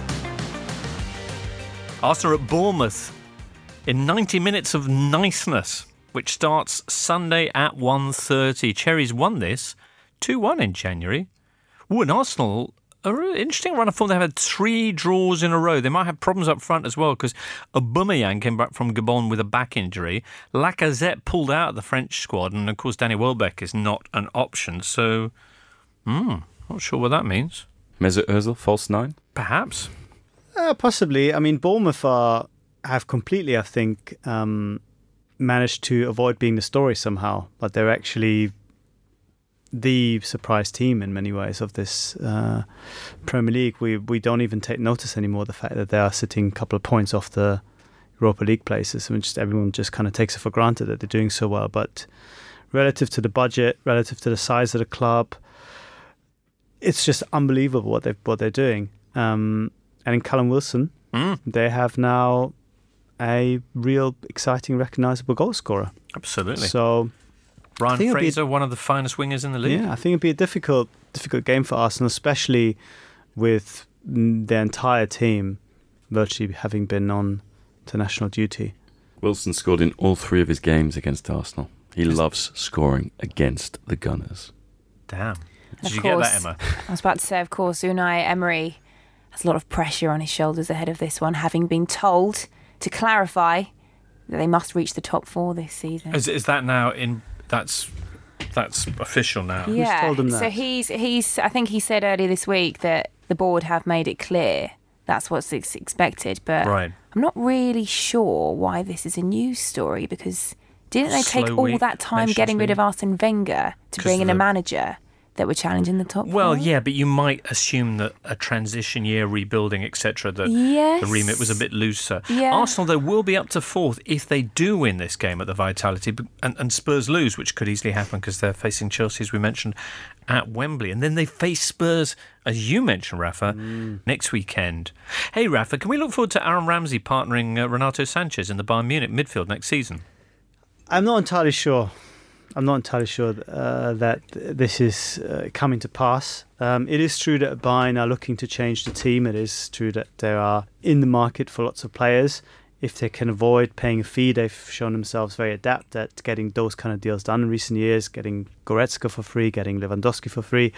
Arsenal at Bournemouth in ninety minutes of niceness, which starts Sunday at one thirty. Cherries won this two one in January. Ooh, and Arsenal are an interesting run of form. They've had three draws in a row. They might have problems up front as well because Aubameyang came back from Gabon with a back injury. Lacazette pulled out of the French squad, and of course Danny Welbeck is not an option. So, hmm, not sure what that means. Mesut Ozil, false nine. Perhaps. Uh, possibly. I mean, Bournemouth are, have completely, I think, um, managed to avoid being the story somehow. But they're actually the surprise team in many ways of this uh, Premier League. We we don't even take notice anymore of the fact that they are sitting a couple of points off the Europa League places, and just everyone just kind of takes it for granted that they're doing so well. But relative to the budget, relative to the size of the club, it's just unbelievable what they what they're doing. Um, and in Callum Wilson, mm. they have now a real exciting, recognisable goal scorer. Absolutely. So Ryan Fraser, a, one of the finest wingers in the league. Yeah, I think it'd be a difficult, difficult game for Arsenal, especially with their entire team virtually having been on international duty. Wilson scored in all three of his games against Arsenal. He loves scoring against the Gunners. Damn. Did of you course, get that, Emma? I was about to say, of course, Unai Emery has a lot of pressure on his shoulders ahead of this one, having been told to clarify that they must reach the top four this season. Is, is that now in... That's that's official now. Yeah. Who's told him that? So he's he's. I think he said earlier this week that the board have made it clear that's what's ex- expected. But right. I'm not really sure why this is a news story, because didn't they Slow take all week, that time getting rid of Arsene Wenger to bring in the... a manager that were challenging the top Well, four? yeah, but you might assume that a transition year, rebuilding, et cetera, that yes. the remit was a bit looser. Yeah. Arsenal, though, will be up to fourth if they do win this game at the Vitality, and, and Spurs lose, which could easily happen because they're facing Chelsea, as we mentioned, at Wembley. And then they face Spurs, as you mentioned, Rafa, mm. next weekend. Hey, Rafa, can we look forward to Aaron Ramsey partnering uh, Renato Sanchez in the Bayern Munich midfield next season? I'm not entirely sure. I'm not entirely sure uh, that this is uh, coming to pass. Um, it is true that Bayern are looking to change the team. It is true that they are in the market for lots of players. If they can avoid paying a fee, they've shown themselves very adept at getting those kind of deals done in recent years, getting Goretzka for free, getting Lewandowski for free.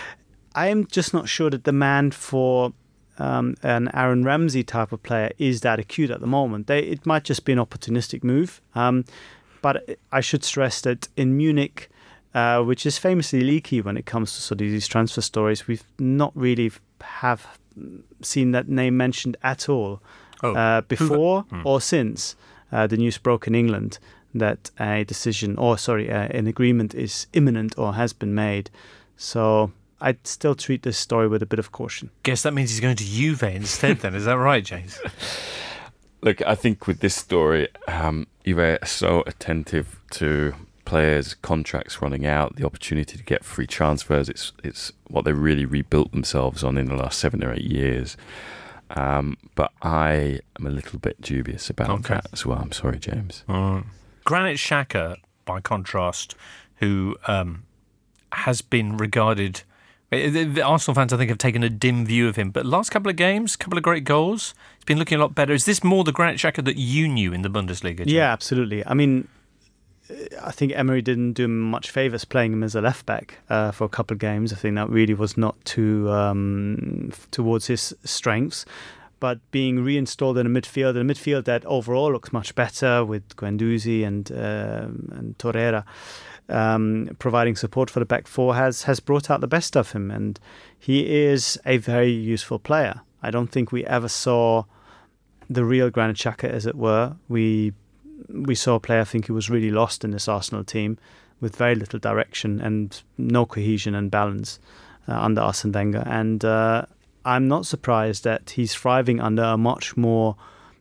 I am just not sure that demand for um, an Aaron Ramsey type of player is that acute at the moment. They, it might just be an opportunistic move. Um, But I should stress that in Munich, uh, which is famously leaky when it comes to sort of these transfer stories, we've not really have seen that name mentioned at all oh. uh, before hmm. or since uh, the news broke in England that a decision, or sorry, uh, an agreement is imminent or has been made. So I'd still treat this story with a bit of caution. Guess that means he's going to Juve instead then, is that right, James? Look, I think with this story, um, Juve are so attentive to players' contracts running out, the opportunity to get free transfers. It's it's what they really rebuilt themselves on in the last seven or eight years. Um, but I am a little bit dubious about okay. that as well. I'm sorry, James. Mm. Granit Xhaka, by contrast, who um, has been regarded... The Arsenal fans, I think, have taken a dim view of him. But last couple of games, couple of great goals. He's been looking a lot better. Is this more the Granit Xhaka that you knew in the Bundesliga? Jim? Yeah, absolutely. I mean, I think Emery didn't do him much favours playing him as a left-back uh, for a couple of games. I think that really was not too um, towards his strengths. But being reinstalled in a midfield, in a midfield that overall looks much better with Guendouzi and, uh, and Torreira, Um, providing support for the back four has has brought out the best of him, and he is a very useful player. I don't think we ever saw the real Granit Xhaka, as it were. We we saw a player, I think, who was really lost in this Arsenal team, with very little direction and no cohesion and balance uh, under Arsene Wenger. And uh, I'm not surprised that he's thriving under a much more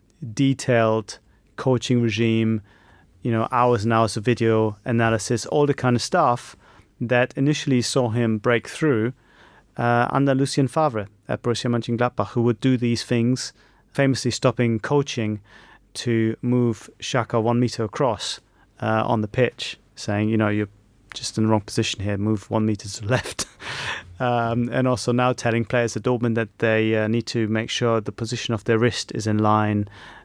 detailed coaching regime. You know, hours and hours of video analysis, all the kind of stuff that initially saw him break through uh, under Lucien Favre at Borussia Mönchengladbach, who would do these things, famously stopping coaching to move Xhaka one meter across uh, on the pitch, saying, you know, you're just in the wrong position here, move one meter to the left. um, and also now telling players at Dortmund that they uh, need to make sure the position of their wrist is in line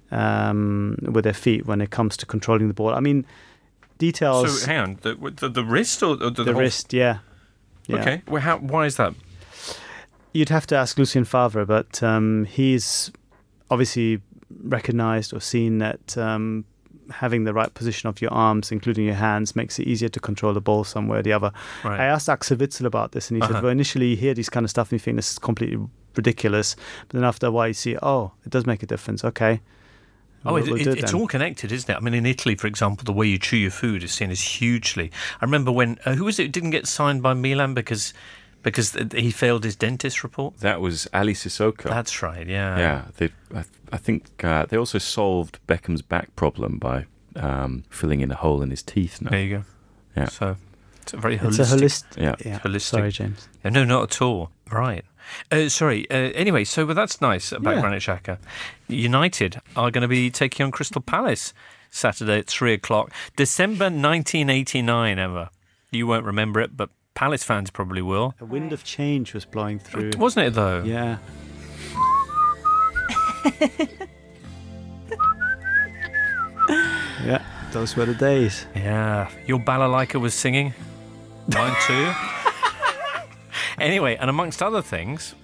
Um, with their feet when it comes to controlling the ball. I mean, details... So, hang on, the, the, the wrist or the, the, the whole... wrist, yeah. yeah. Okay, well, how, why is that? You'd have to ask Lucien Favre, but um, he's obviously recognised or seen that um, having the right position of your arms, including your hands, makes it easier to control the ball somewhere or the other. Right. I asked Axel Witsel about this, and he uh-huh. said, well, initially you hear these kind of stuff and you think this is completely ridiculous, but then after a while you see, oh, it does make a difference, okay. Oh, it, we'll it, do it it's then. all connected, isn't it? I mean, in Italy, for example, the way you chew your food is seen as hugely. I remember when, uh, who was it who didn't get signed by Milan because because th- he failed his dentist report? That was Ali Sissoko. That's right, yeah. Yeah, they, I, I think uh, they also solved Beckham's back problem by um, filling in a hole in his teeth now. There you go. Yeah. So it's a very It's holistic. a holistic. Yeah. Yeah. Holistic. Sorry, James. Uh, No, not at all. Right. Uh, sorry. Uh, anyway, so well, that's nice about Yeah. Granit Xhaka. United are going to be taking on Crystal Palace Saturday at three o'clock. December nineteen eighty-nine, Emma. You won't remember it, but Palace fans probably will. A wind of change was blowing through. Wasn't it, though? Yeah. Yeah, those were the days. Yeah. Your balalaika was singing. Mine too. Anyway, and amongst other things,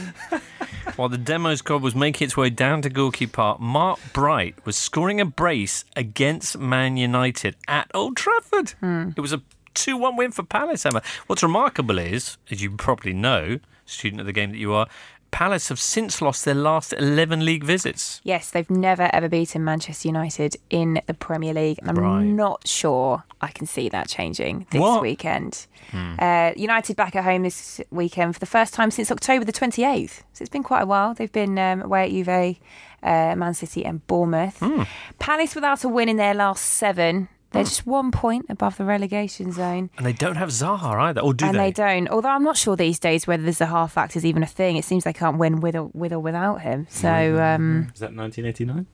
while the demo squad was making its way down to Gorky Park, Mark Bright was scoring a brace against Man United at Old Trafford. It was a two one win for Palace, Emma. What's remarkable is, as you probably know, student of the game that you are, Palace have since lost their last eleven league visits. Yes, they've never ever beaten Manchester United in the Premier League. And I'm Right. not sure I can see that changing this What? weekend. Uh, United back at home this weekend for the first time since October the twenty-eighth. So it's been quite a while. They've been um, away at Juve, uh, Man City and Bournemouth. Palace without a win in their last seven. They're just one point above the relegation zone. And they don't have Zaha either, or do and they? they don't. Although I'm not sure these days whether the Zaha factor is even a thing. It seems they can't win with or, with or without him. So um, Is that nineteen eighty-nine?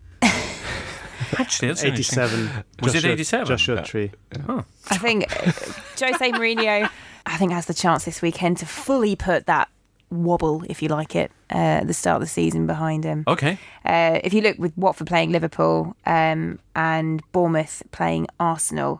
Actually, that's interesting. eighty-seven. Was it Joshua- eighty-seven? Joshua Tree. I think uh, Jose Mourinho, I think, has the chance this weekend to fully put that wobble, if you like it, uh, at the start of the season behind him. Okay. Uh, if you look with Watford playing Liverpool um, and Bournemouth playing Arsenal,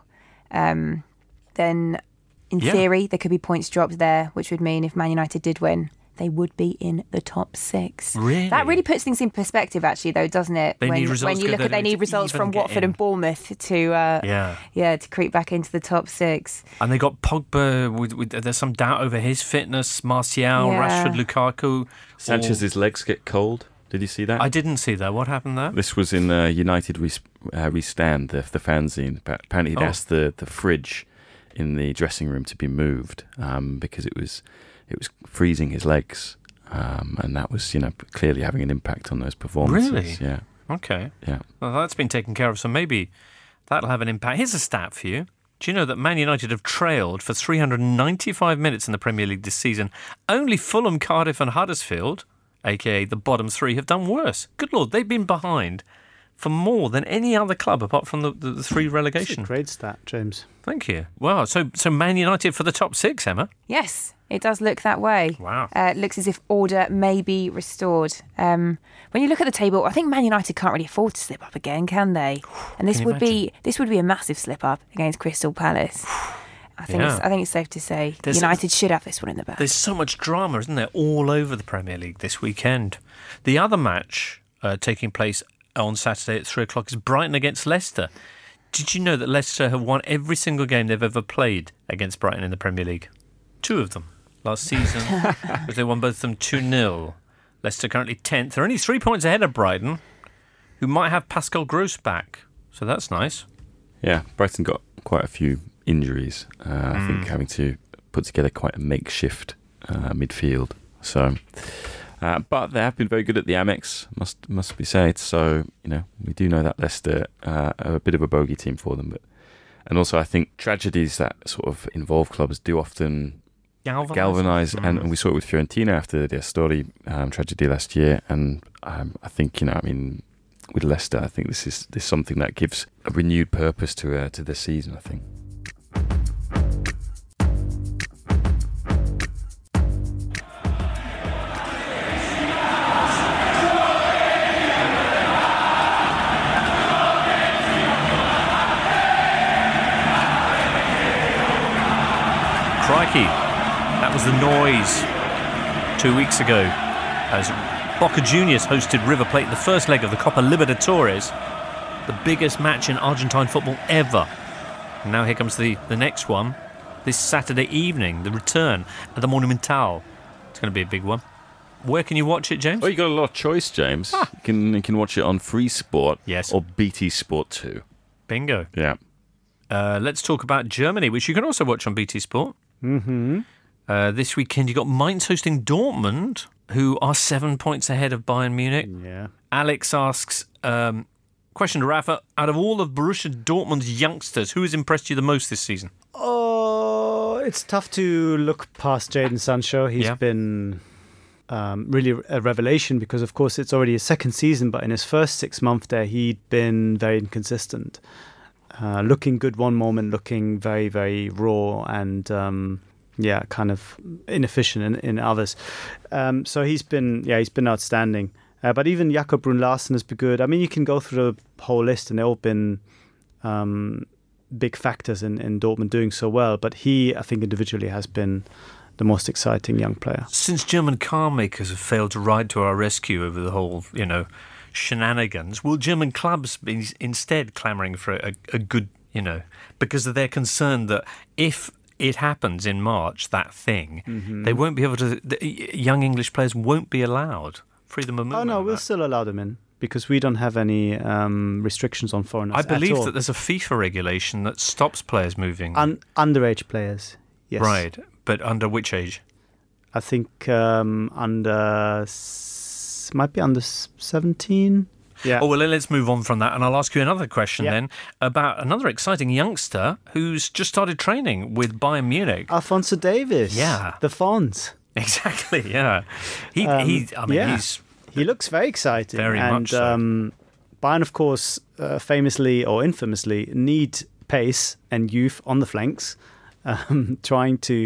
um, then in Yeah. theory there could be points dropped there, which would mean if Man United did win, they would be in the top six. Really? That really puts things in perspective, actually, though, doesn't it? They when, need results when you good, look though, at they don't they, need to results even from get Watford in. and Bournemouth to uh, Yeah. yeah to creep back into the top six. And they got Pogba. With, with, there's some doubt over his fitness. Martial, Yeah. Rashford, Lukaku. Sanchez's legs get cold. Did you see that? I didn't see that. What happened there? This was in uh, United Re- uh, Restand, the, the fanzine. Appa- Apparently, he'd Oh. asked the, the fridge in the dressing room to be moved um, because it was it was freezing his legs, um, and that was, you know, clearly having an impact on those performances. Really? Yeah, Okay. yeah. Well, that's been taken care of, so maybe that'll have an impact. Here's a stat for you. Do you know that Man United have trailed for three hundred ninety-five minutes in the Premier League this season? Only Fulham, Cardiff and Huddersfield, aka the bottom three, have done worse. Good Lord, they've been behind for more than any other club apart from the, the, the three It's a relegation. great stat, James. Thank you. Wow, so so Man United for the top six, Emma? Yes, it does look that way. Wow. Uh, it looks as if order may be restored. Um, when you look at the table, I think Man United can't really afford to slip up again, can they? And this Can you would be this would be a massive slip up against Crystal Palace. I think Yeah. it's, I think it's safe to say There's- United should have this one in the bag. There's so much drama, isn't there, all over the Premier League this weekend. The other match uh, taking place on Saturday at three o'clock is Brighton against Leicester. Did you know that Leicester have won every single game they've ever played against Brighton in the Premier League? Two of them last season, because they won both of them two nil. Leicester currently tenth. They're only three points ahead of Brighton, who might have Pascal Gross back. So that's nice. Yeah, Brighton got quite a few injuries. Uh, I think having to put together quite a makeshift uh, midfield. So, uh, but they have been very good at the Amex, must must be said. So, you know, we do know that Leicester uh, are a bit of a bogey team for them. But and also, I think tragedies that sort of involve clubs do often Galvanise. galvanise, and, and we saw it with Fiorentina after their Story um, tragedy last year. And um, I think, you know, I mean, with Leicester, I think this is this is something that gives a renewed purpose to uh, to the season, I think. Crikey, that was the noise two weeks ago as Boca Juniors hosted River Plate in the first leg of the Copa Libertadores, the biggest match in Argentine football ever. And now here comes the, the next one, this Saturday evening, the return at the Monumental. It's going to be a big one. Where can you watch it, James? Well, you got a lot of choice, James. Ah. You can you can watch it on Free Sport, yes, or B T Sport two. Bingo. Yeah. Uh, let's talk about Germany, which you can also watch on B T Sport. Mm-hmm. Uh, this weekend you got Mainz hosting Dortmund, who are seven points ahead of Bayern Munich. Yeah. Alex asks, um, question to Rafa, out of all of Borussia Dortmund's youngsters, who has impressed you the most this season? Oh, it's tough to look past Jadon Sancho. He's yeah. been um, really a revelation because, of course, it's already his second season, but in his first six months there, he'd been very inconsistent. Uh, looking good one moment, looking very, very raw and, um, yeah, kind of inefficient in, in others. Um, so he's been, yeah, he's been outstanding. Uh, but even Jakob Brun Larsen has been good. I mean, you can go through the whole list and they've all been um, big factors in, in Dortmund doing so well. But he, I think, individually has been the most exciting young player. Since German car makers have failed to ride to our rescue over the whole, you know, shenanigans, will German clubs be instead clamouring for a, a good, you know, because they're concerned that if it happens in March, that thing, mm-hmm. they won't be able to, the young English players won't be allowed freedom of movement. Oh, no, we'll that. still allow them in because we don't have any um, restrictions on foreigners. I believe at all. that there's a FIFA regulation that stops players moving. Un- underage players, yes. Right, but under which age? I think um, under... might be under seventeen. Yeah. Oh, well, let's move on from that. And I'll ask you another question yeah. then about another exciting youngster who's just started training with Bayern Munich. Alphonso Davies. Yeah. The Fonz. Exactly, yeah. He, um, he I mean, yeah. he's... He looks very exciting. Very and, much so. Um, Bayern, of course, uh, famously or infamously need pace and youth on the flanks, um, trying to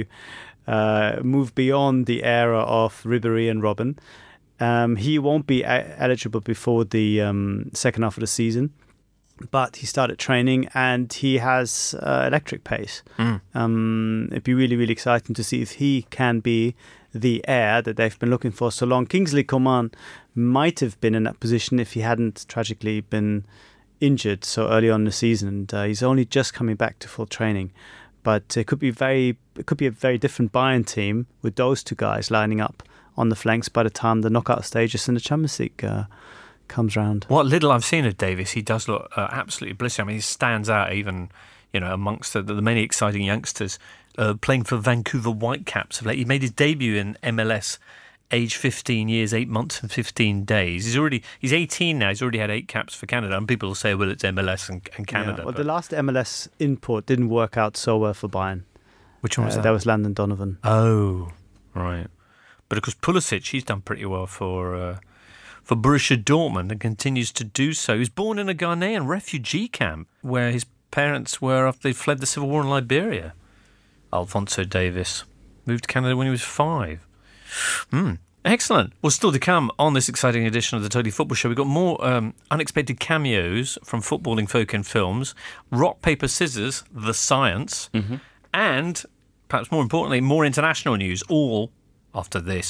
uh, move beyond the era of Ribéry and Robben. Um, he won't be a- eligible before the um, second half of the season, but he started training and he has uh, electric pace. Mm. Um, it'd be really, really exciting to see if he can be the heir that they've been looking for so long. Kingsley Coman might have been in that position if he hadn't tragically been injured so early on in the season. And uh, he's only just coming back to full training. But it could be very, it could be a very different Bayern team with those two guys lining up on the flanks by the time the knockout stages in the Champions League uh, comes round. What little I've seen of Davies, he does look uh, absolutely blistering. I mean, he stands out even, you know, amongst the, the many exciting youngsters uh, playing for Vancouver Whitecaps. He made his debut in M L S, age fifteen years, eight months and fifteen days. He's already he's eighteen now. He's already had eight caps for Canada. And people will say, well, it's M L S and, and Canada. Yeah, well, but... the last M L S import didn't work out so well for Bayern. Which one was uh, that? That was Landon Donovan. Oh, right. But of course, Pulisic, he's done pretty well for uh, for Borussia Dortmund and continues to do so. He was born in a Ghanaian refugee camp where his parents were after they fled the civil war in Liberia. Alphonso Davies moved to Canada when he was five. Hmm. Excellent. Well, still to come on this exciting edition of the Totally Football Show, we've got more um, unexpected cameos from footballing folk in films, rock, paper, scissors, the science, mm-hmm. and, perhaps more importantly, more international news, all after this.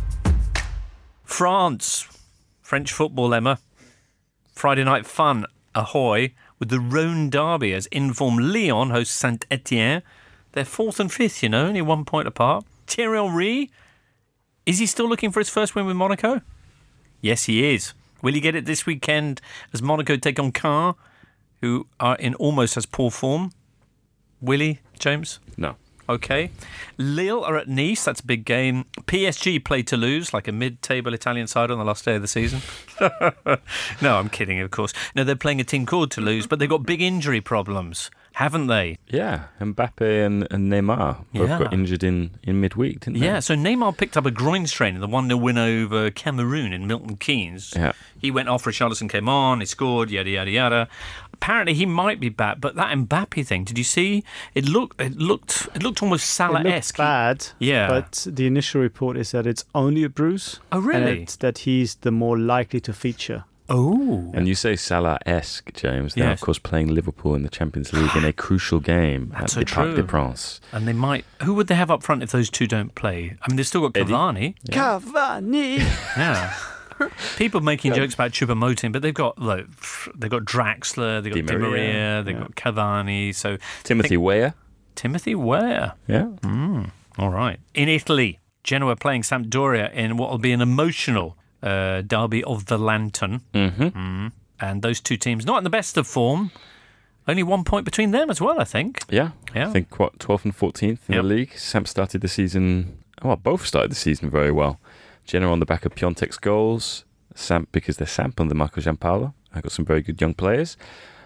France. French football, Emma. Friday night fun, ahoy, with the Rhone derby as informed Lyon hosts Saint-Etienne. They're fourth and fifth, you know, only one point apart. Thierry Henry, is he still looking for his first win with Monaco? Yes, he is. Will he get it this weekend as Monaco take on Caen, who are in almost as poor form? Will he, James? No. Okay. Lille are at Nice. That's a big game. P S G play Toulouse, like a mid-table Italian side on the last day of the season. No, I'm kidding, of course. No, they're playing a team called Toulouse, but they've got big injury problems, haven't they? Yeah, Mbappe and, and Neymar both Yeah. got injured in, in midweek, didn't they? Yeah, so Neymar picked up a groin strain in the one nil win over Cameroon in Milton Keynes. Yeah. He went off, Richarlison came on, he scored, yada, yada, yada. Apparently he might be back, but that Mbappe thing, did you see? It looked it looked, it looked almost It looked Salah-esque. bad, Yeah. but the initial report is that it's only a bruise. Oh, really? And it's that he's the more likely to feature. Oh. And you say Salah-esque, James. They're, Yes. of course, playing Liverpool in the Champions League in a crucial game That's at so the Parc true. des Princes. And they might... Who would they have up front if those two don't play? I mean, they've still got Eddie? Cavani. Cavani! Yeah. People making jokes about Choupo-Moting, but they've got like, they've got Draxler, they've got Di Di Maria, Maria, they've yeah. got Cavani. So Timothy think- Weah. Timothy Weah. Yeah. Mm, all right. In Italy, Genoa playing Sampdoria in what will be an emotional uh, derby of the Lantern. Mm-hmm. Mm. And those two teams not in the best of form. Only one point between them as well, I think. Yeah. Yeah. I think, what, twelfth and fourteenth in Yep. the league. Samp started the season... Well, both started the season very well. Genoa on the back of Piontek's goals. Samp because they're Samp under Marco Giampaolo. I've got some very good young players,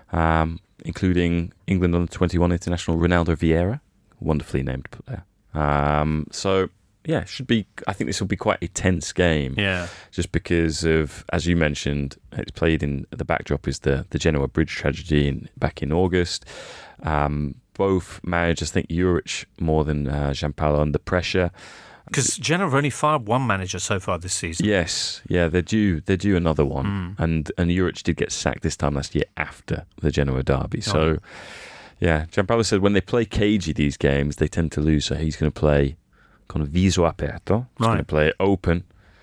um, including England under twenty-one international Ronaldo Vieira. Wonderfully named player. Um, so... Yeah, should be. I think this will be quite a tense game. Yeah. Just because of, as you mentioned, it's played in the backdrop is the the Genoa Bridge tragedy in, back in August. Um, both managers think Juric more than uh, Giampaolo under pressure. Because Genoa have only fired one manager so far this season. Yes, yeah, they're due. They're due another one, Mm. and and Juric did get sacked this time last year after the Genoa derby. So, Oh. yeah, Giampaolo said when they play cagey these games, they tend to lose. So he's going to play kind of viso aperto. He's going to Right. play it open,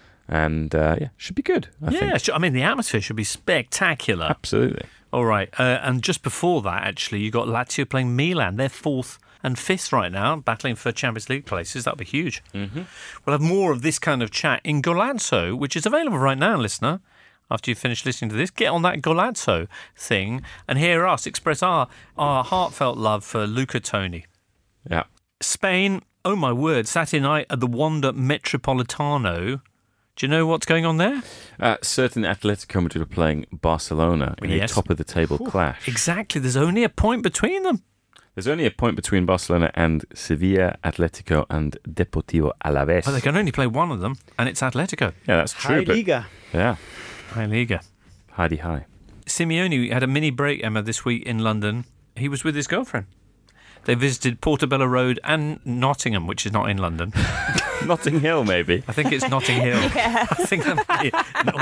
and uh, yeah, should be good. I yeah, think. sh- I mean, the atmosphere should be spectacular. Absolutely. All right. Uh, and just before that, actually, you got Lazio playing Milan. They're fourth and fifth right now, battling for Champions League places. That'll be huge. Mm-hmm. We'll have more of this kind of chat in Golazzo, which is available right now, listener. After you finish listening to this, get on that Golazzo thing and hear us express our, our heartfelt love for Luca Toni. Yeah. Spain, oh my word, Saturday night at the Wanda Metropolitano. Do you know what's going on there? Uh, certain Atletico Madrid are playing Barcelona in Yes. a top of the table clash. Exactly. There's only a point between them. There's only a point between Barcelona and Sevilla, Atletico, and Deportivo Alaves. But they can only play one of them, and it's Atletico. Yeah, that's true. High but- Liga. Yeah, High Liga. Heidi high. Simeone had a mini break, Emma, this week in London. He was with his girlfriend. They visited Portobello Road and Nottingham, which is not in London. Notting Hill, maybe. I think it's Notting Hill. I think that might be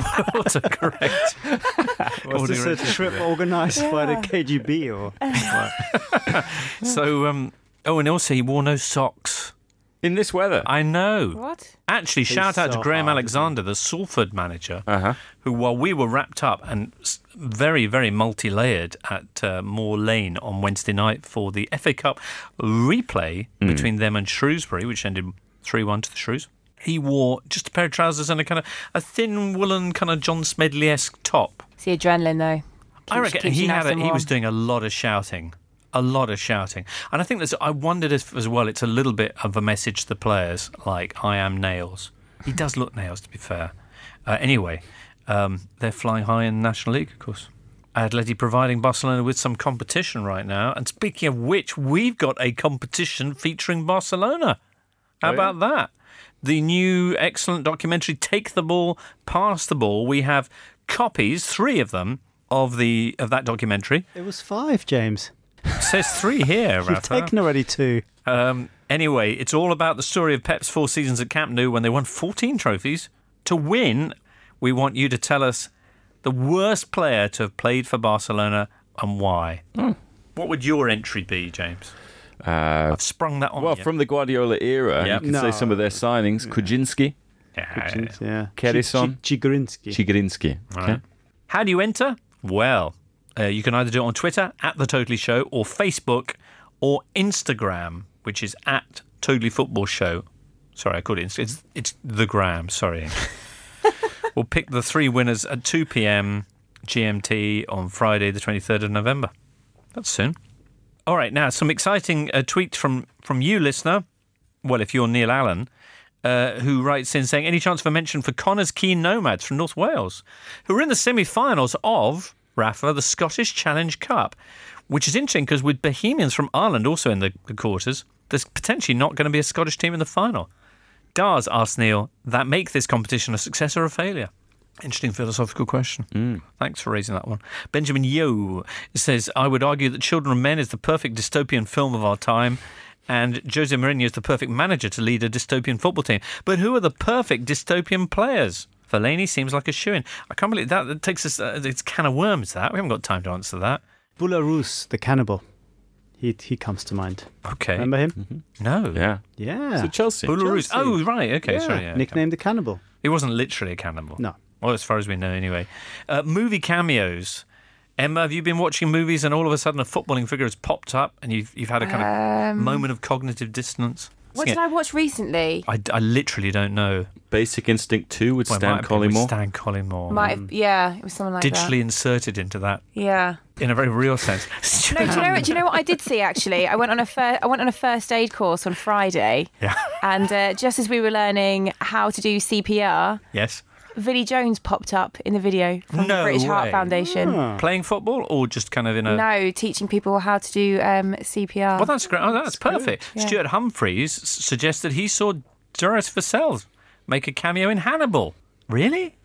autocorrect. Was this a trip organised by the K G B or? So, um, oh, and also he wore no socks. In this weather. I know. What? Actually, shout out so to Graham hard, Alexander, the Salford manager, Uh-huh. who, while we were wrapped up and s- very, very multi-layered at uh, Moor Lane on Wednesday night for the F A Cup replay between them and Shrewsbury, which ended three one to the Shrews, he wore just a pair of trousers and a kind of a thin woolen kind of John Smedley-esque top. It's the adrenaline, though. I Keeps- reckon keeps he you had nice a, and he was warm. doing a lot of shouting, a lot of shouting, and I think there's. I wondered if as well it's a little bit of a message to the players, like I am Nails. He does look Nails, to be fair. Uh, anyway, um, they're flying high in the National League, of course. Atleti providing Barcelona with some competition right now, and speaking of which, we've got a competition featuring Barcelona. How Oh, yeah? about that? The new excellent documentary, Take the Ball, Pass the Ball. We have copies, three of them, of the of that documentary. It was five, James. It says three here, You've Rafa. taken already two. Um, anyway, it's all about the story of Pep's four seasons at Camp Nou when they won fourteen trophies. To win, we want you to tell us the worst player to have played for Barcelona and why. What would your entry be, James? Uh, I've sprung that on well, you. from the Guardiola era, Yeah. you can No. say some of their signings. Kujinski, Yeah. Yeah. Kerrison. Ch- Ch- Chigrinsky. Chigrinsky. Okay. Right. How do you enter? Well, uh, you can either do it on Twitter, at The Totally Show, or Facebook, or Instagram, which is at Totally Football Show. Sorry, I called it Insta- It's, it's The Gram, sorry. We'll pick the three winners at two p.m. G M T on Friday, the twenty-third of November. That's soon. All right, now, some exciting uh, tweets from, from you, listener. Well, if you're Neil Allen, uh, who writes in saying, any chance for mention for Connors Keen Nomads from North Wales, who are in the semi-finals of, Rafa, the Scottish Challenge Cup, which is interesting because with Bohemians from Ireland also in the, the quarters, there's potentially not going to be a Scottish team in the final. Does, asks Neil, that make this competition a success or a failure? Interesting philosophical question. Mm. Thanks for raising that one. Benjamin Yo says, I would argue that Children of Men is the perfect dystopian film of our time, and Jose Mourinho is the perfect manager to lead a dystopian football team. But who are the perfect dystopian players? Fellaini seems like a shoo-in. I can't believe that. That takes us, uh, it's a can of worms, that. We haven't got time to answer that. Belarus, the cannibal. He he comes to mind. Okay. Remember him? No. Yeah. Yeah. So Chelsea. Belarus. Chelsea. Oh, right. Okay, Yeah. sorry. Yeah, Nicknamed the cannibal. He wasn't literally a cannibal. No. Well, as far as we know, anyway. Uh, movie cameos. Emma, have you been watching movies and all of a sudden a footballing figure has popped up and you've you've had a kind of Um, moment of cognitive dissonance? What did I watch recently? I, I literally don't know. Basic Instinct two with Well, it Stan might have been with Collymore. Stan Collymore. Might have, yeah, it was something like that. Digitally inserted into that Yeah. in a very real sense. No, do you know? Do you know what I did see? Actually, I went on a fir- I went on a first aid course on Friday, Yeah. and uh, just as we were learning how to do C P R, Yes. Vinnie Jones popped up in the video from No the British Heart way. Foundation. Playing football or just kind of in a... No, teaching people how to do um, C P R. Well, that's great. Oh, that's perfect. Yeah. Stuart Humphreys s- suggested he saw Doris Vassell make a cameo in Hannibal. Really?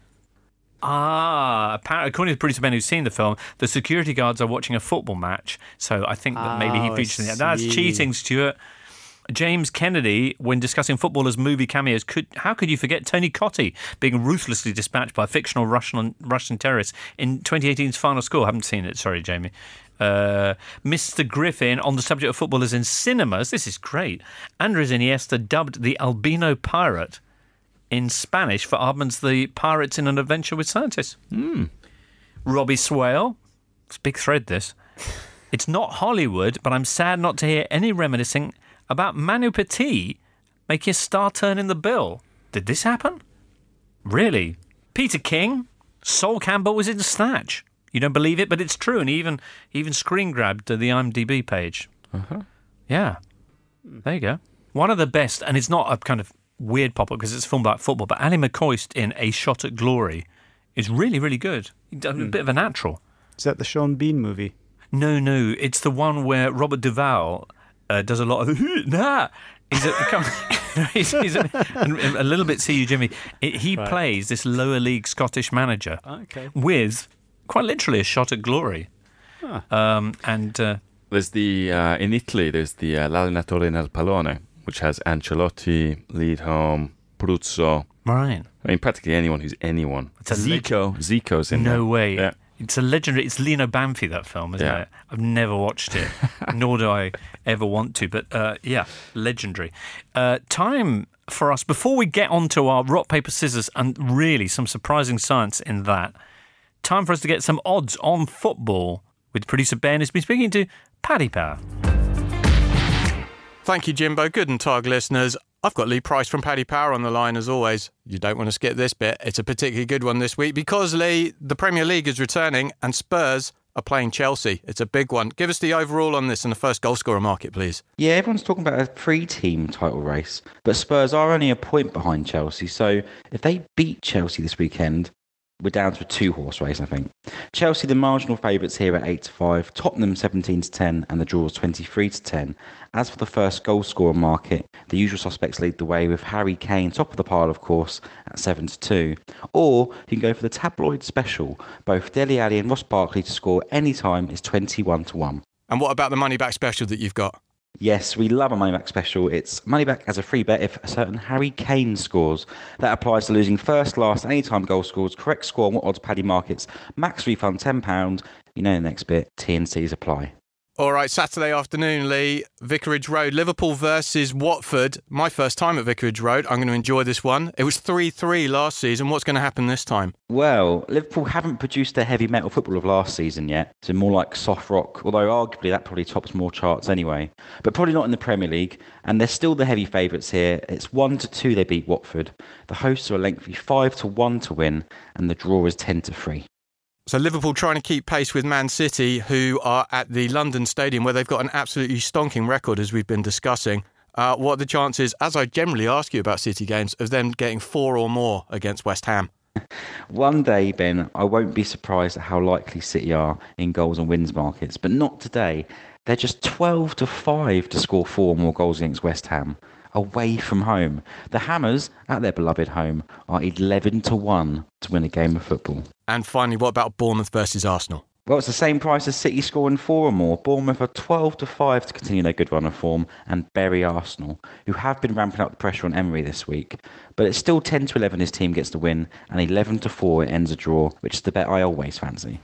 Ah, apparently, according to the producer Ben who's seen the film, the security guards are watching a football match. So I think that maybe he Oh, I featured in that. That's see. cheating, Stuart. James Kennedy, when discussing footballers' movie cameos, could how could you forget Tony Cotti being ruthlessly dispatched by fictional Russian Russian terrorists in twenty eighteen's Final Score? I haven't seen it. Sorry, Jamie. Uh, Mister Griffin, on the subject of footballers in cinemas, this is great. Andres Iniesta dubbed the albino pirate in Spanish for Aardman's The Pirates in an Adventure with Scientists. Mm. Robbie Swale, it's a big thread this. It's not Hollywood, but I'm sad not to hear any reminiscing about Manu Petit making a star turn in the bill. Did this happen? Really? Peter King, Sol Campbell was in Snatch. You don't believe it, but it's true, and he even he even screen grabbed the I M D B page. Uh-huh. Yeah, there you go. One of the best, and it's not a kind of weird pop-up because it's filmed about football, but Ali McCoist in A Shot at Glory is really, really good. A bit of a natural. Is that the Sean Bean movie? No, no, it's the one where Robert Duvall uh, does a lot of nah. He's a, he's, he's a, a little bit. See you, Jimmy. It, he Right. plays this lower league Scottish manager Okay. with quite literally a shot at glory. Huh. Um, and uh, There's the uh, in Italy. There's the uh, L'Allenatore nel Pallone, which has Ancelotti, Leadholm, Bruzzo. right, I mean, practically anyone who's anyone. It's a Zico, Zico's in no there. way. Yeah. It's a legendary. It's Lino Banfi, that film, isn't Yeah. it? I've never watched it, nor do I ever want to. But uh, yeah, legendary. Uh, time for us before we get on to our rock paper scissors and really some surprising science in that. Time for us to get some odds on football with producer Ben, who's been speaking to Paddy Power. Thank you, Jimbo. Good and Tag listeners. I've got Lee Price from Paddy Power on the line as always. You don't want to skip this bit. It's a particularly good one this week because, Lee, the Premier League is returning and Spurs are playing Chelsea. It's a big one. Give us the overall on this and the first goal scorer market, please. Yeah, everyone's talking about a three-team title race, but Spurs are only a point behind Chelsea, so if they beat Chelsea this weekend, we're down to a two-horse race, I think. Chelsea, the marginal favourites here at eight to five, Tottenham seventeen to ten, and the draw is twenty-three to ten. As for the first goal scorer market, the usual suspects lead the way with Harry Kane top of the pile, of course, at seven to two. Or you can go for the tabloid special. Both Dele Alli and Ross Barkley to score any time is twenty-one to one. And what about the money back special that you've got? Yes, we love a money back special. It's money back as a free bet if a certain Harry Kane scores. That applies to losing first, last, anytime goal scores. Correct score on what odds Paddy markets. Max refund ten pounds. You know the next bit. T and Cs apply. All right, Saturday afternoon, Lee, Vicarage Road, Liverpool versus Watford. My first time at Vicarage Road. I'm going to enjoy this one. It was three three last season. What's going to happen this time? Well, Liverpool haven't produced their heavy metal football of last season yet. So more like soft rock, although arguably that probably tops more charts anyway. But probably not in the Premier League. And they're still the heavy favourites here. It's one to two they beat Watford. The hosts are a lengthy five to one to win. And the draw is ten to three. So Liverpool trying to keep pace with Man City, who are at the London Stadium, where they've got an absolutely stonking record, as we've been discussing. Uh, what are the chances, as I generally ask you about City games, of them getting four or more against West Ham? One day, Ben, I won't be surprised at how likely City are in goals and wins markets, but not today. They're just twelve to five to score four more goals against West Ham, away from home. The Hammers, at their beloved home, are eleven to one to win a game of football. And finally, what about Bournemouth versus Arsenal? Well, it's the same price as City scoring four or more. Bournemouth are twelve to five to continue their good run of form and bury Arsenal, who have been ramping up the pressure on Emery this week. But it's still ten to eleven his team gets the win, and eleven to four it ends a draw, which is the bet I always fancy.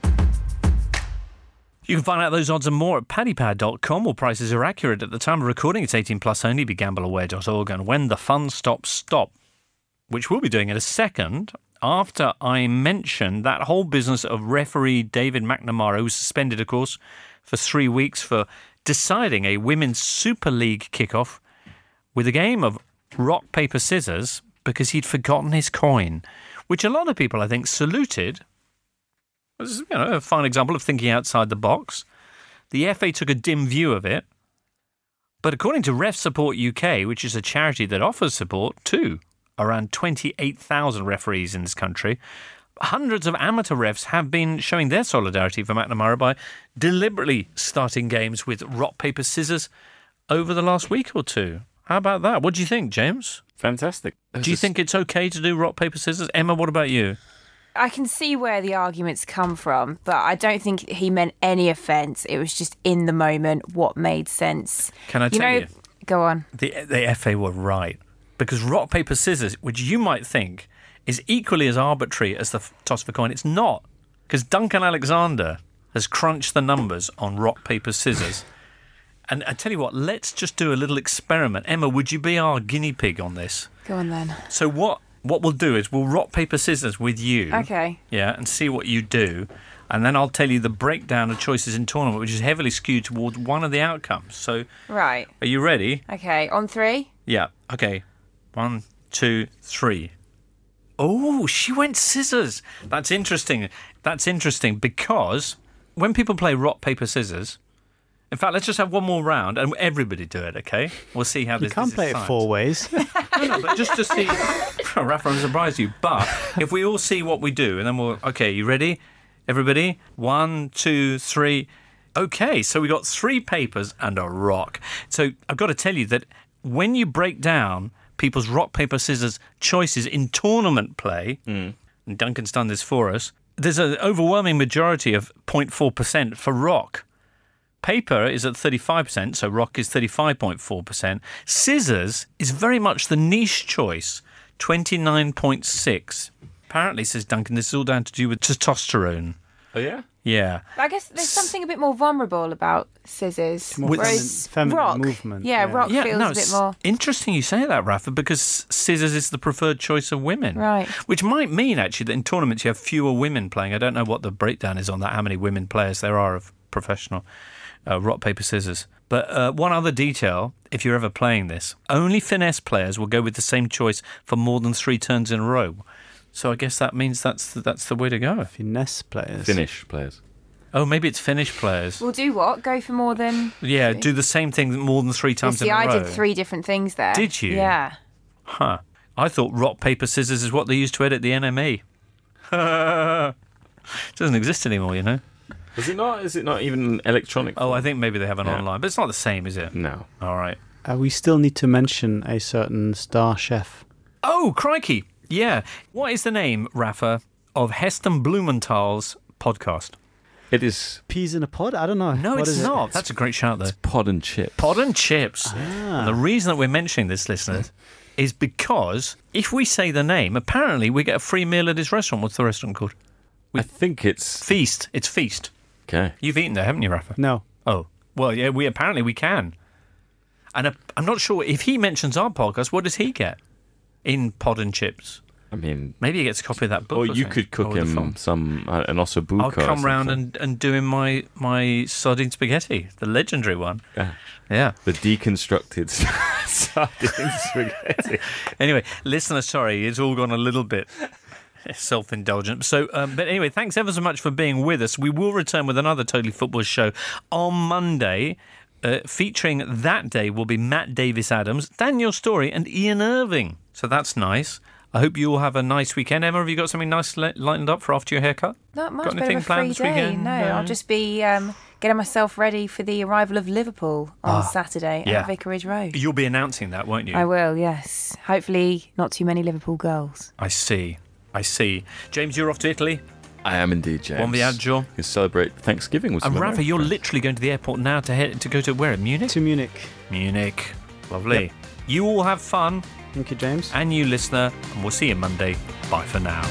You can find out those odds and more at paddy power dot com. All prices are accurate at the time of recording. It's eighteen plus only. Be gamble aware dot org. And when the fun stops, stop. Which we'll be doing in a second after I mention that whole business of referee David McNamara, who was suspended, of course, for three weeks for deciding a Women's Super League kickoff with a game of rock, paper, scissors because he'd forgotten his coin, which a lot of people, I think, saluted. It was, you know, a fine example of thinking outside the box. The F A took a dim view of it. But according to Ref Support U K, which is a charity that offers support to around twenty-eight thousand referees in this country, hundreds of amateur refs have been showing their solidarity for McNamara by deliberately starting games with rock, paper, scissors over the last week or two. How about that? What do you think, James? Fantastic. Do you think it's okay to do rock, paper, scissors? Emma, what about you? I can see where the arguments come from, but I don't think he meant any offence. It was just in the moment what made sense. Can I you tell know, you? Go on. The, the F A were right. Because rock, paper, scissors, which you might think is equally as arbitrary as the f- toss of a coin, it's not. Because Duncan Alexander has crunched the numbers on rock, paper, scissors. And I tell you what, let's just do a little experiment. Emma, would you be our guinea pig on this? Go on then. So what... What we'll do is we'll rock, paper, scissors with you. Okay. Yeah, and see what you do. And then I'll tell you the breakdown of choices in tournament, which is heavily skewed towards one of the outcomes. So, right. Are you ready? Okay, on three? Yeah, okay. One, two, three. Oh, she went scissors. That's interesting. That's interesting because when people play rock, paper, scissors... In fact, let's just have one more round and everybody do it, okay? We'll see how You this can't this play is it science. four ways. No, no, but just to see... Rafa, I'm surprised you. But if we all see what we do, and then we'll... Okay, you ready? Everybody? One, two, three. Okay, so we got three papers and a rock. So I've got to tell you that when you break down people's rock, paper, scissors choices in tournament play, mm. and Duncan's done this for us, there's an overwhelming majority of zero point four percent for rock. Paper is at thirty-five percent, so rock is thirty-five point four percent. Scissors is very much the niche choice, twenty-nine point six. Apparently, says Duncan, this is all down to do with testosterone. Oh, yeah? Yeah. I guess there's something a bit more vulnerable about scissors. More whereas feminine rock, movement, Yeah, yeah. rock Yeah, feels no, a bit it's more... interesting you say that, Rafa, because scissors is the preferred choice of women. Right. Which might mean, actually, that in tournaments you have fewer women playing. I don't know what the breakdown is on that, how many women players there are of professional uh, rock, paper, scissors. But uh, one other detail, if you're ever playing this, only finesse players will go with the same choice for more than three turns in a row. So I guess that means that's the, that's the way to go. Finesse players. Finnish players. Oh, maybe it's Finnish players. We'll do what? Go for more than... Yeah, do the same thing more than three times See, in a I row. did three different things there. Did you? Yeah. Huh. I thought rock, paper, scissors is what they used to edit the N M E. It doesn't exist anymore, you know. Is it not? Is it not even electronic? Oh, I think maybe they have an Yeah. online, but it's not the same, is it? No. All right. Uh, we still need to mention a certain star chef. Oh, crikey. Yeah. What is the name, Rafa, of Heston Blumenthal's podcast? It is Peas in a pod? I don't know. No, What it's is it? not. That's a great shout, though. Pod and Chip. Pod and Chips. Ah. And the reason that we're mentioning this, listeners, is because if we say the name, apparently we get a free meal at his restaurant. What's the restaurant called? I think it's... Feast. It's Feast. Okay. You've eaten there, haven't you, Rafa? No. Oh, well, yeah, we apparently we can. And uh, I'm not sure if he mentions our podcast, what does he get in Pod and Chips? I mean... Maybe he gets a copy of that book. Or or you something. could cook Or the him film. some... Uh, an osso buco I'll or come round something. and, and do him my, my sardine spaghetti, the legendary one. Yeah. Yeah. The deconstructed sardine spaghetti. Anyway, listener, sorry, it's all gone a little bit self-indulgent. So, um, but anyway, thanks ever so much for being with us. We will return with another Totally Football show on Monday. Uh, featuring that day will be Matt Davis-Adams, Daniel Story and Ian Irving. So that's nice. I hope you all have a nice weekend. Emma, have you got something nice li- lined up for after your haircut? Not much Got better anything of a free planned this day. weekend? No, No. I'll just be um, getting myself ready for the arrival of Liverpool on Ah, Saturday yeah. at Vicarage Road. You'll be announcing that, won't you? I will, yes. Hopefully not too many Liverpool goals. I see. I see. James, you're off to Italy. I am indeed, James. Buon viaggio. You celebrate Thanksgiving with some And Rafa, American you're friends. literally going to the airport now to head to go to where? Munich? To Munich. Munich. Lovely. Yep. You all have fun. Thank you, James. And you, listener. And we'll see you Monday. Bye for now.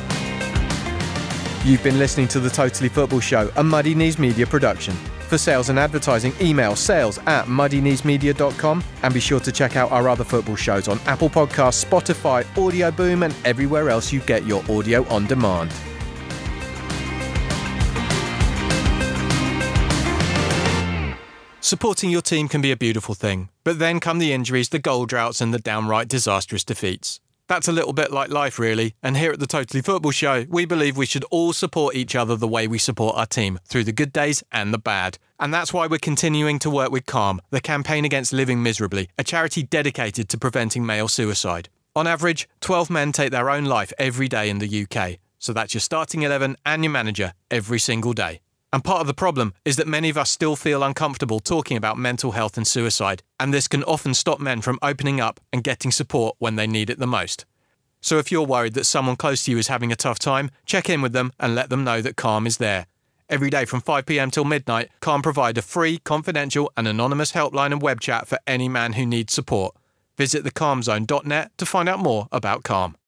You've been listening to the Totally Football Show, a Muddy Knees Media production. For sales and advertising, email sales at muddy knees media dot com and be sure to check out our other football shows on Apple Podcasts, Spotify, Audio Boom and everywhere else you get your audio on demand. Supporting your team can be a beautiful thing, but then come the injuries, the goal droughts and the downright disastrous defeats. That's a little bit like life, really, and here at the Totally Football Show, we believe we should all support each other the way we support our team, through the good days and the bad. And that's why we're continuing to work with Calm, the campaign against living miserably, a charity dedicated to preventing male suicide. On average, twelve men take their own life every day in the U K, so that's your starting eleven and your manager every single day. And part of the problem is that many of us still feel uncomfortable talking about mental health and suicide, and this can often stop men from opening up and getting support when they need it the most. So if you're worried that someone close to you is having a tough time, check in with them and let them know that Calm is there. Every day from five p m till midnight, Calm provide a free, confidential and anonymous helpline and web chat for any man who needs support. Visit the calm zone dot net to find out more about Calm.